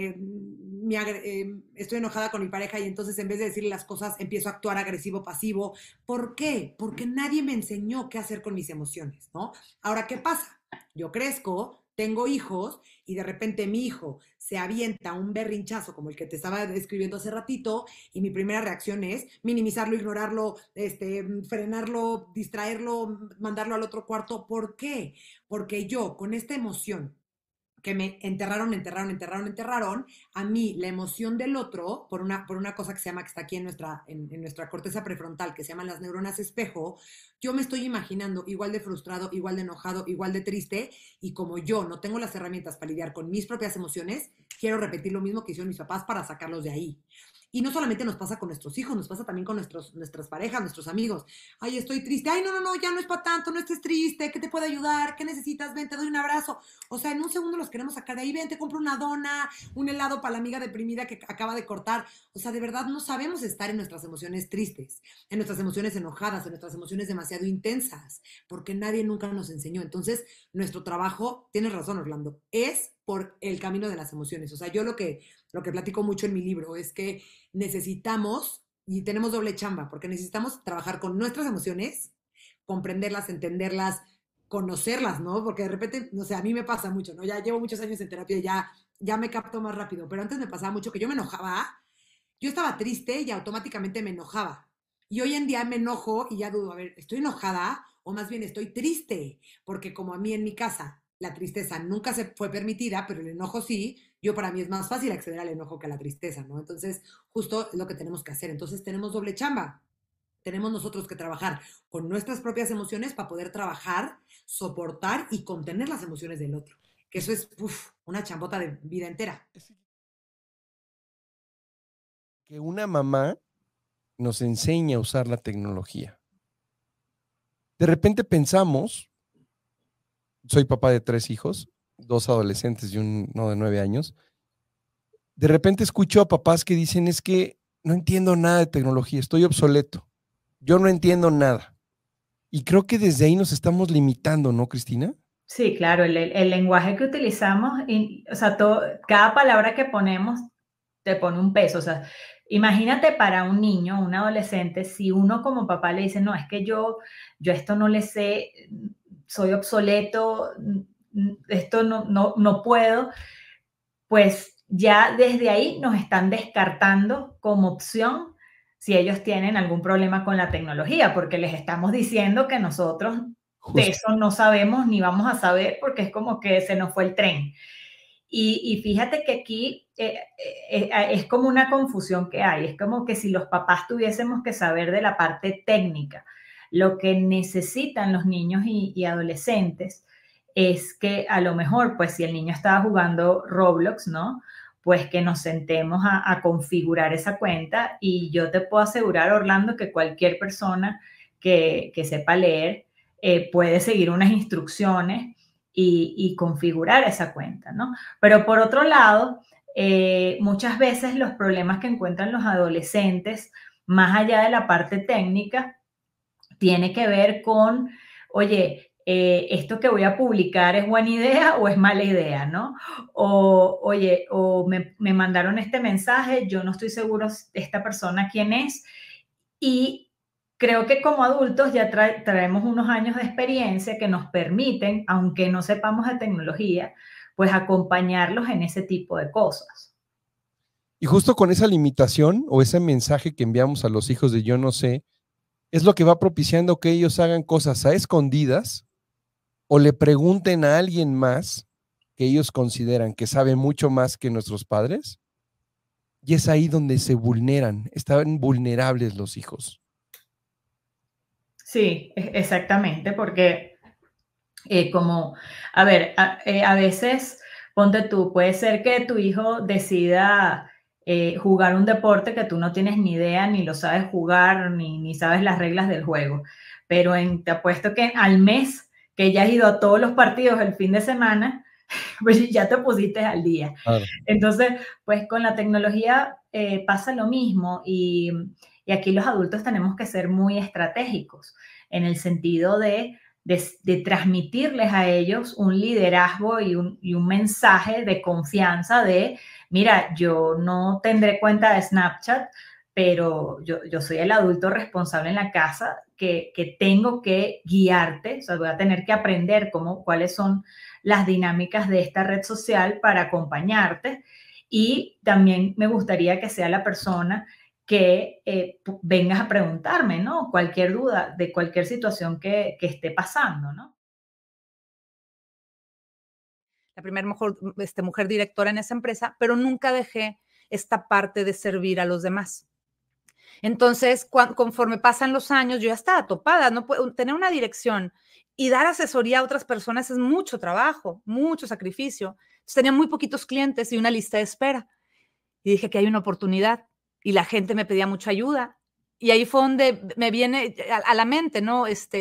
estoy enojada con mi pareja y entonces en vez de decirle las cosas empiezo a actuar agresivo, pasivo. ¿Por qué? Porque nadie me enseñó qué hacer con mis emociones, ¿no? Ahora, ¿qué pasa? Yo crezco, tengo hijos y de repente mi hijo se avienta un berrinchazo como el que te estaba describiendo hace ratito y mi primera reacción es minimizarlo, ignorarlo, frenarlo, distraerlo, mandarlo al otro cuarto. ¿Por qué? Porque yo con esta emoción que me enterraron, a mí la emoción del otro, por una cosa que se llama, que está aquí en nuestra corteza prefrontal, que se llaman las neuronas espejo, yo me estoy imaginando igual de frustrado, igual de enojado, igual de triste, y como yo no tengo las herramientas para lidiar con mis propias emociones, quiero repetir lo mismo que hicieron mis papás para sacarlos de ahí. Y no solamente nos pasa con nuestros hijos, nos pasa también con nuestras parejas, nuestros amigos. Ay, estoy triste. Ay, no, ya no es para tanto, no estés triste. ¿Qué te puede ayudar? ¿Qué necesitas? Ven, te doy un abrazo. O sea, en un segundo los queremos sacar de ahí. Ven, te compro una dona, un helado para la amiga deprimida que acaba de cortar. O sea, de verdad no sabemos estar en nuestras emociones tristes, en nuestras emociones enojadas, en nuestras emociones demasiado intensas, porque nadie nunca nos enseñó. Entonces, nuestro trabajo, tienes razón, Orlando, es por el camino de las emociones. O sea, yo lo que platico mucho en mi libro es que necesitamos, y tenemos doble chamba, porque necesitamos trabajar con nuestras emociones, comprenderlas, entenderlas, conocerlas, ¿no? Porque de repente, no sé, a mí me pasa mucho, ¿no? Ya llevo muchos años en terapia y ya me capto más rápido, pero antes me pasaba mucho que yo me enojaba, yo estaba triste y automáticamente me enojaba. Y hoy en día me enojo y ya dudo, a ver, ¿estoy enojada o más bien estoy triste? Porque como a mí en mi casa la tristeza nunca se fue permitida, pero el enojo sí, para mí es más fácil acceder al enojo que a la tristeza, ¿no? Entonces, justo es lo que tenemos que hacer. Entonces, tenemos doble chamba. Tenemos nosotros que trabajar con nuestras propias emociones para poder trabajar, soportar y contener las emociones del otro. Que eso es una chambota de vida entera. Que una mamá nos enseña a usar la tecnología. De repente pensamos, soy papá de 3 hijos, 2 adolescentes y uno de 9 años. De repente escucho a papás que dicen, es que no entiendo nada de tecnología, estoy obsoleto, yo no entiendo nada. Y creo que desde ahí nos estamos limitando, ¿no, Cristina? Sí, claro, el lenguaje que utilizamos, o sea, cada palabra que ponemos te pone un peso. O sea, imagínate para un niño, un adolescente, si uno como papá le dice, no, es que yo esto no le sé, soy obsoleto, esto no puedo, pues ya desde ahí nos están descartando como opción si ellos tienen algún problema con la tecnología, porque les estamos diciendo que nosotros de eso no sabemos ni vamos a saber porque es como que se nos fue el tren. Y fíjate que aquí es como una confusión que hay, es como que si los papás tuviésemos que saber de la parte técnica, lo que necesitan los niños y adolescentes es que a lo mejor, pues si el niño estaba jugando Roblox, ¿no? Pues que nos sentemos a configurar esa cuenta y yo te puedo asegurar, Orlando, que cualquier persona que sepa leer puede seguir unas instrucciones y configurar esa cuenta, ¿no? Pero por otro lado, muchas veces los problemas que encuentran los adolescentes, más allá de la parte técnica, tiene que ver con, oye, esto que voy a publicar es buena idea o es mala idea, ¿no? O, oye, o me mandaron este mensaje, yo no estoy seguro de esta persona quién es, y creo que como adultos ya traemos unos años de experiencia que nos permiten, aunque no sepamos de tecnología, pues acompañarlos en ese tipo de cosas. Y justo con esa limitación o ese mensaje que enviamos a los hijos de yo no sé, es lo que va propiciando que ellos hagan cosas a escondidas o le pregunten a alguien más que ellos consideran que sabe mucho más que nuestros padres. Y es ahí donde se vulneran, están vulnerables los hijos. Sí, exactamente, porque a ver, a veces, ponte tú, puede ser que tu hijo decida jugar un deporte que tú no tienes ni idea, ni lo sabes jugar, ni sabes las reglas del juego, pero te apuesto que al mes que ya has ido a todos los partidos el fin de semana, pues ya te pusiste al día. Claro. Entonces, pues con la tecnología pasa lo mismo y aquí los adultos tenemos que ser muy estratégicos en el sentido de transmitirles a ellos un liderazgo y un mensaje de confianza de, mira, yo no tendré cuenta de Snapchat, pero yo soy el adulto responsable en la casa que tengo que guiarte, o sea, voy a tener que aprender cuáles son las dinámicas de esta red social para acompañarte, y también me gustaría que sea la persona que vengas a preguntarme, ¿no? Cualquier duda de cualquier situación que esté pasando, ¿no? La primera mujer directora en esa empresa, pero nunca dejé esta parte de servir a los demás. Entonces, conforme pasan los años, yo ya estaba topada, no puedo tener una dirección y dar asesoría a otras personas es mucho trabajo, mucho sacrificio. Entonces, tenía muy poquitos clientes y una lista de espera. Y dije que hay una oportunidad y la gente me pedía mucha ayuda. Y ahí fue donde me viene a la mente, ¿no?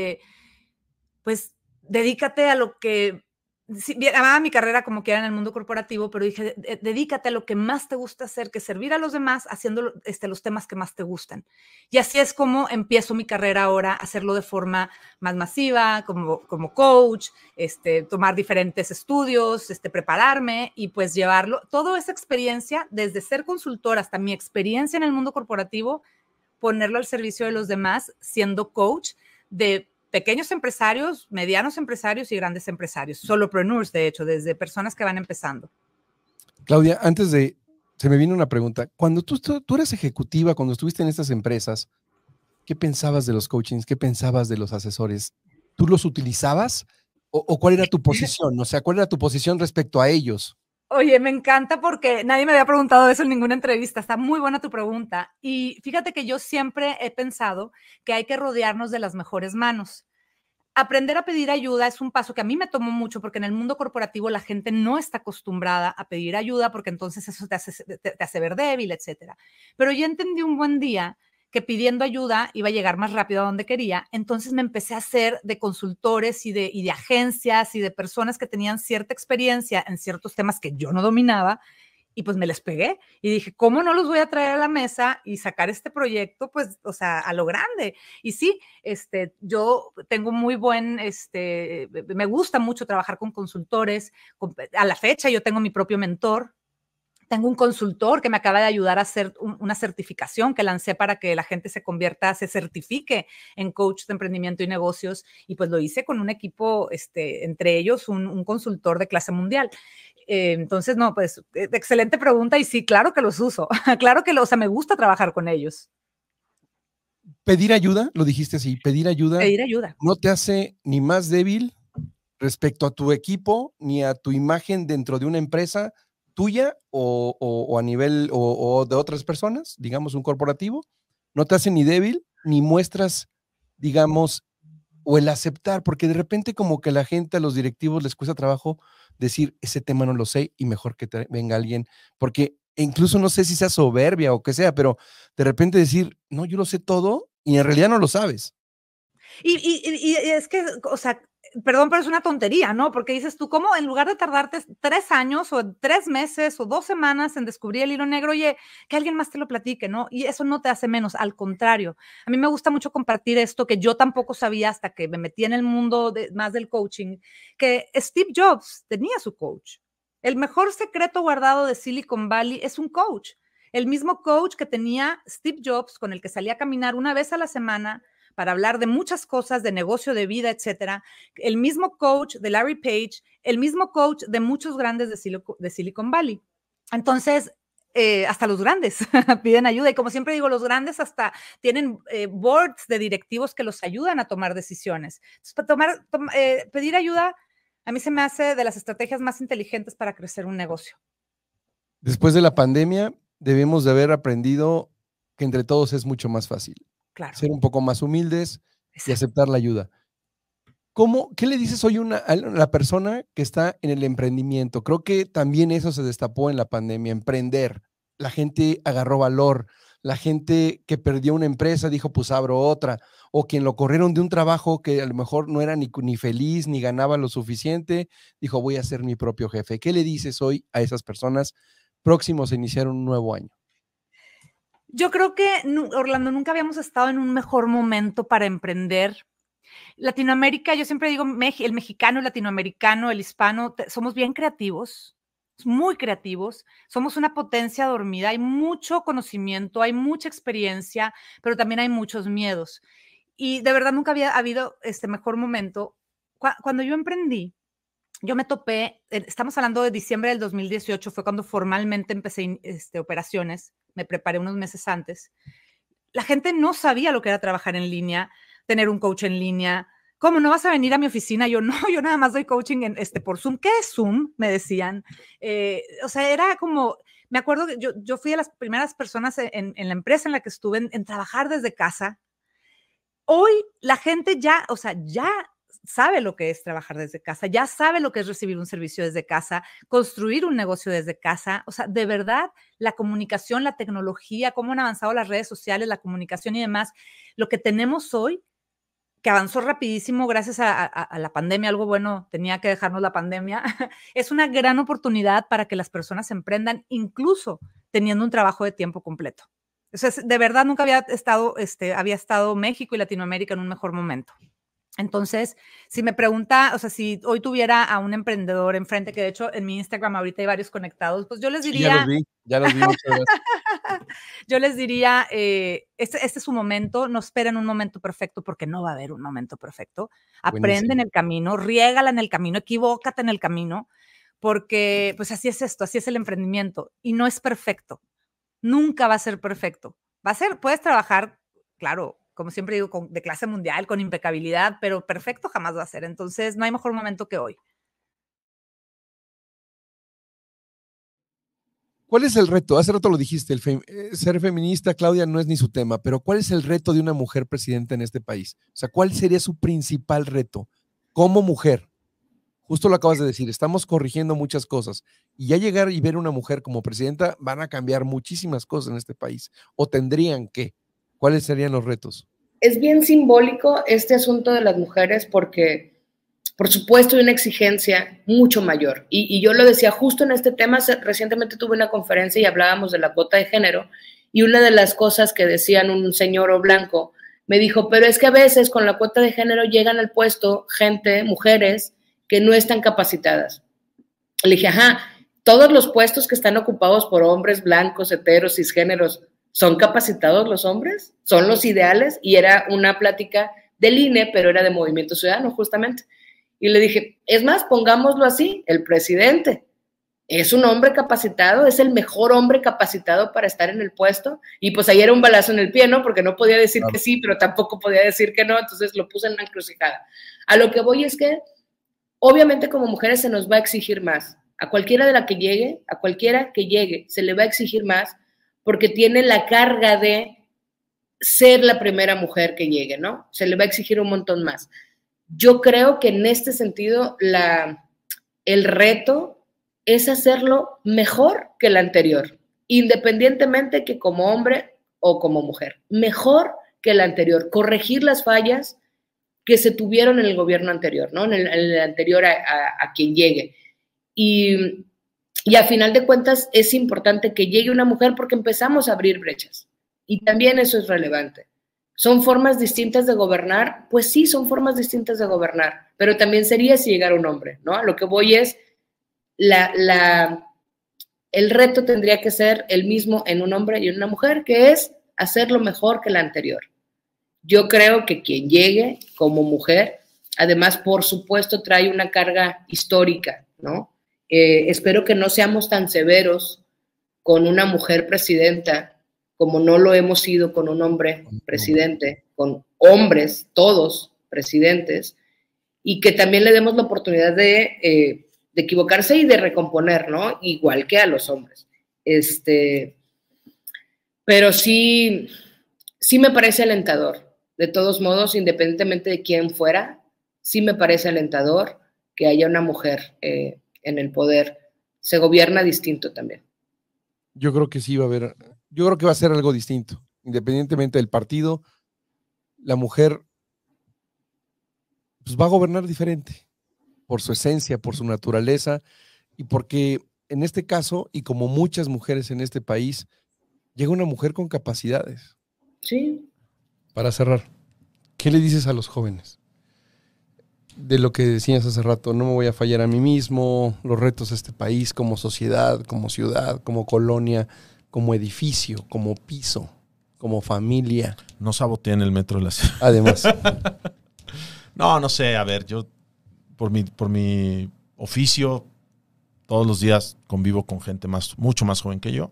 Pues dedícate a lo que, sí, amaba mi carrera como que era en el mundo corporativo, pero dije, dedícate a lo que más te gusta hacer, que servir a los demás haciendo los temas que más te gustan. Y así es como empiezo mi carrera ahora, a hacerlo de forma más masiva, como coach, tomar diferentes estudios, prepararme y pues llevarlo, toda esa experiencia, desde ser consultora hasta mi experiencia en el mundo corporativo, ponerlo al servicio de los demás, siendo coach de pequeños empresarios, medianos empresarios y grandes empresarios, solopreneurs, de hecho, desde personas que van empezando. Claudia, se me vino una pregunta. Cuando tú eras ejecutiva, cuando estuviste en estas empresas, ¿qué pensabas de los coachings? ¿Qué pensabas de los asesores? ¿Tú los utilizabas? ¿O cuál era tu posición? O sea, ¿cuál era tu posición respecto a ellos? Oye, me encanta porque nadie me había preguntado eso en ninguna entrevista. Está muy buena tu pregunta. Y fíjate que yo siempre he pensado que hay que rodearnos de las mejores manos. Aprender a pedir ayuda es un paso que a mí me tomó mucho porque en el mundo corporativo la gente no está acostumbrada a pedir ayuda porque entonces eso te hace ver débil, etcétera. Pero yo entendí un buen día que pidiendo ayuda iba a llegar más rápido a donde quería. Entonces me empecé a hacer de consultores y de agencias y de personas que tenían cierta experiencia en ciertos temas que yo no dominaba. Y pues me les pegué y dije, ¿cómo no los voy a traer a la mesa y sacar este proyecto? Pues, o sea, a lo grande. Y sí, yo tengo muy me gusta mucho trabajar con consultores. A la fecha yo tengo mi propio mentor. Tengo un consultor que me acaba de ayudar a hacer una certificación que lancé para que la gente se certifique en coach de emprendimiento y negocios. Y pues lo hice con un equipo, entre ellos un consultor de clase mundial. Entonces, no, pues, excelente pregunta y sí, claro que los uso. Claro que me gusta trabajar con ellos. Pedir ayuda, lo dijiste así, pedir ayuda no te hace ni más débil respecto a tu equipo, ni a tu imagen dentro de una empresa tuya o a nivel o de otras personas, digamos un corporativo, no te hace ni débil, ni muestras, digamos, o el aceptar, porque de repente como que la gente, a los directivos les cuesta trabajo decir, ese tema no lo sé y mejor que venga alguien, porque incluso no sé si sea soberbia o que sea, pero de repente decir, no, yo lo sé todo y en realidad no lo sabes. Y es que, o sea, perdón, pero es una tontería, ¿no? Porque dices tú, ¿cómo en lugar de tardarte 3 años o 3 meses o 2 semanas en descubrir el hilo negro, oye, que alguien más te lo platique, ¿no? Y eso no te hace menos, al contrario. A mí me gusta mucho compartir esto que yo tampoco sabía hasta que me metí en el mundo más del coaching, que Steve Jobs tenía su coach. El mejor secreto guardado de Silicon Valley es un coach. El mismo coach que tenía Steve Jobs, con el que salía a caminar una vez a la semana, para hablar de muchas cosas, de negocio, de vida, etcétera. El mismo coach de Larry Page, el mismo coach de muchos grandes de Silicon Valley. Entonces, hasta los grandes piden ayuda. Y como siempre digo, los grandes hasta tienen boards de directivos que los ayudan a tomar decisiones. Entonces, pedir ayuda, a mí se me hace de las estrategias más inteligentes para crecer un negocio. Después de la pandemia, debemos de haber aprendido que entre todos es mucho más fácil. Claro. Ser un poco más humildes. Exacto. Y aceptar la ayuda. ¿Qué le dices hoy a la persona que está en el emprendimiento? Creo que también eso se destapó en la pandemia, emprender. La gente agarró valor. La gente que perdió una empresa dijo, pues abro otra. O quien lo corrieron de un trabajo que a lo mejor no era ni feliz, ni ganaba lo suficiente, dijo, voy a ser mi propio jefe. ¿Qué le dices hoy a esas personas próximos a iniciar un nuevo año? Yo creo que, Orlando, nunca habíamos estado en un mejor momento para emprender. Latinoamérica, yo siempre digo, el mexicano, el latinoamericano, el hispano, somos bien creativos, muy creativos, somos una potencia dormida, hay mucho conocimiento, hay mucha experiencia, pero también hay muchos miedos. Y de verdad nunca había habido este mejor momento. Cuando yo emprendí, yo me topé, estamos hablando de diciembre del 2018, fue cuando formalmente empecé operaciones, me preparé unos meses antes. La gente no sabía lo que era trabajar en línea, tener un coach en línea. ¿Cómo no vas a venir a mi oficina? Yo no, yo nada más doy coaching por Zoom. ¿Qué es Zoom? Me decían. O sea, era como, me acuerdo que yo fui de las primeras personas en la empresa en la que estuve en trabajar desde casa. Hoy la gente ya sabe lo que es trabajar desde casa, ya sabe lo que es recibir un servicio desde casa, construir un negocio desde casa. O sea, de verdad, la comunicación, la tecnología, cómo han avanzado las redes sociales, la comunicación y demás, lo que tenemos hoy, que avanzó rapidísimo gracias a la pandemia, algo bueno tenía que dejarnos la pandemia, es una gran oportunidad para que las personas emprendan, incluso teniendo un trabajo de tiempo completo. O sea, de verdad nunca había estado México y Latinoamérica en un mejor momento. Entonces, si me pregunta, o sea, si hoy tuviera a un emprendedor enfrente, que de hecho en mi Instagram ahorita hay varios conectados, pues yo les diría… Sí, ya los vi, muchas gracias. Yo les diría, este es su momento, no esperen un momento perfecto porque no va a haber un momento perfecto. Aprende en el camino, riégala en el camino, equivócate en el camino, porque pues así es esto, así es el emprendimiento y no es perfecto. Nunca va a ser perfecto. Puedes trabajar, claro, como siempre digo, de clase mundial, con impecabilidad, pero perfecto jamás va a ser. Entonces, no hay mejor momento que hoy. ¿Cuál es el reto? Hace rato lo dijiste, ser feminista, Claudia, no es ni su tema, pero ¿cuál es el reto de una mujer presidenta en este país? O sea, ¿cuál sería su principal reto como mujer? Justo lo acabas de decir, estamos corrigiendo muchas cosas y ya llegar y ver una mujer como presidenta van a cambiar muchísimas cosas en este país, o tendrían que. ¿Cuáles serían los retos? Es bien simbólico este asunto de las mujeres porque, por supuesto, hay una exigencia mucho mayor. Y yo lo decía justo en este tema, recientemente tuve una conferencia y hablábamos de la cuota de género, y una de las cosas que decían un señor blanco, me dijo, pero es que a veces con la cuota de género llegan al puesto mujeres que no están capacitadas. Le dije, todos los puestos que están ocupados por hombres blancos, heteros, cisgéneros, ¿son capacitados los hombres? ¿Son los ideales? Y era una plática del INE, pero era de Movimiento Ciudadano, justamente. Y le dije, es más, pongámoslo así, el presidente es un hombre capacitado, es el mejor hombre capacitado para estar en el puesto. Y pues ahí era un balazo en el pie, ¿no? Porque no podía decir que sí, pero tampoco podía decir que no, entonces lo puse en una encrucijada. A lo que voy es que, obviamente como mujeres se nos va a exigir más. A cualquiera que llegue, se le va a exigir más, porque tiene la carga de ser la primera mujer que llegue, ¿no? Se le va a exigir un montón más. Yo creo que en este sentido el reto es hacerlo mejor que el anterior, independientemente que como hombre o como mujer, mejor que el anterior, corregir las fallas que se tuvieron en el gobierno anterior, ¿no? En el anterior a quien llegue. Y a final de cuentas es importante que llegue una mujer porque empezamos a abrir brechas. Y también eso es relevante. ¿Son formas distintas de gobernar? Pues sí, son formas distintas de gobernar, pero también sería si llegara un hombre, ¿no? A lo que voy es, el reto tendría que ser el mismo en un hombre y en una mujer, que es hacerlo mejor que el anterior. Yo creo que quien llegue como mujer, además, por supuesto, trae una carga histórica, ¿no? Espero que no seamos tan severos con una mujer presidenta como no lo hemos sido con un hombre presidente, con hombres, todos presidentes, y que también le demos la oportunidad de equivocarse y de recomponer, ¿no? Igual que a los hombres. Pero sí me parece alentador. De todos modos, independientemente de quién fuera, sí me parece alentador que haya una mujer en el poder. Se gobierna distinto también. Yo creo que sí va a haber, yo creo que va a ser algo distinto. Independientemente del partido, la mujer pues, va a gobernar diferente por su esencia, por su naturaleza y porque en este caso, y como muchas mujeres en este país, llega una mujer con capacidades. Sí. Para cerrar, ¿qué le dices a los jóvenes? De lo que decías hace rato, no me voy a fallar a mí mismo, los retos de este país como sociedad, como ciudad, como colonia, como edificio, como piso, como familia. No saboteen el metro de la ciudad. Además. No sé, a ver, yo por mi oficio todos los días convivo con gente mucho más joven que yo.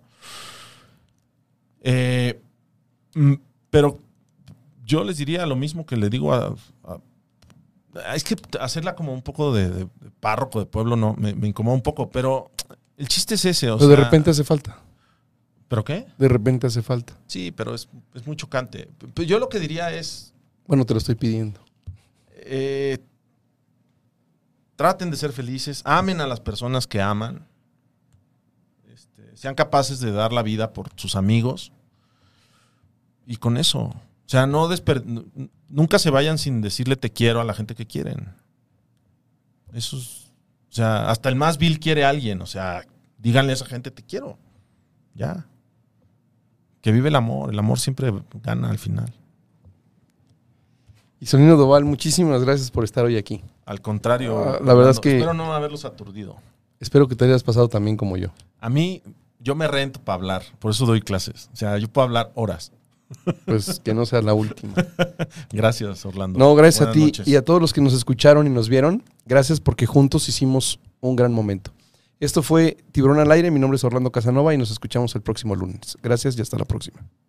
Pero yo les diría lo mismo que le digo es que hacerla como un poco de párroco de pueblo no me incomoda un poco, pero el chiste es ese. Pero de repente hace falta. ¿Pero qué? De repente hace falta. Sí, pero es muy chocante. Pero yo lo que diría es... Bueno, te lo estoy pidiendo. Traten de ser felices, amen a las personas que aman, sean capaces de dar la vida por sus amigos y con eso, o sea, nunca se vayan sin decirle te quiero a la gente que quieren. Eso es, o sea, hasta el más vil quiere a alguien, o sea, díganle a esa gente te quiero, ya. Que vive el amor siempre gana al final. Isolino Doval, muchísimas gracias por estar hoy aquí. Al contrario, la verdad es que espero no haberlos aturdido. Espero que te hayas pasado también como yo. A mí, yo me rento para hablar, por eso doy clases. O sea, yo puedo hablar horas. Pues que no sea la última. Gracias, Orlando. No, gracias a ti noches. y a todos los que nos escucharon y nos vieron. Gracias porque juntos hicimos un gran momento. Esto fue Tiburón al Aire. Mi nombre es Orlando Casanova y nos escuchamos el próximo lunes. Gracias y hasta la próxima.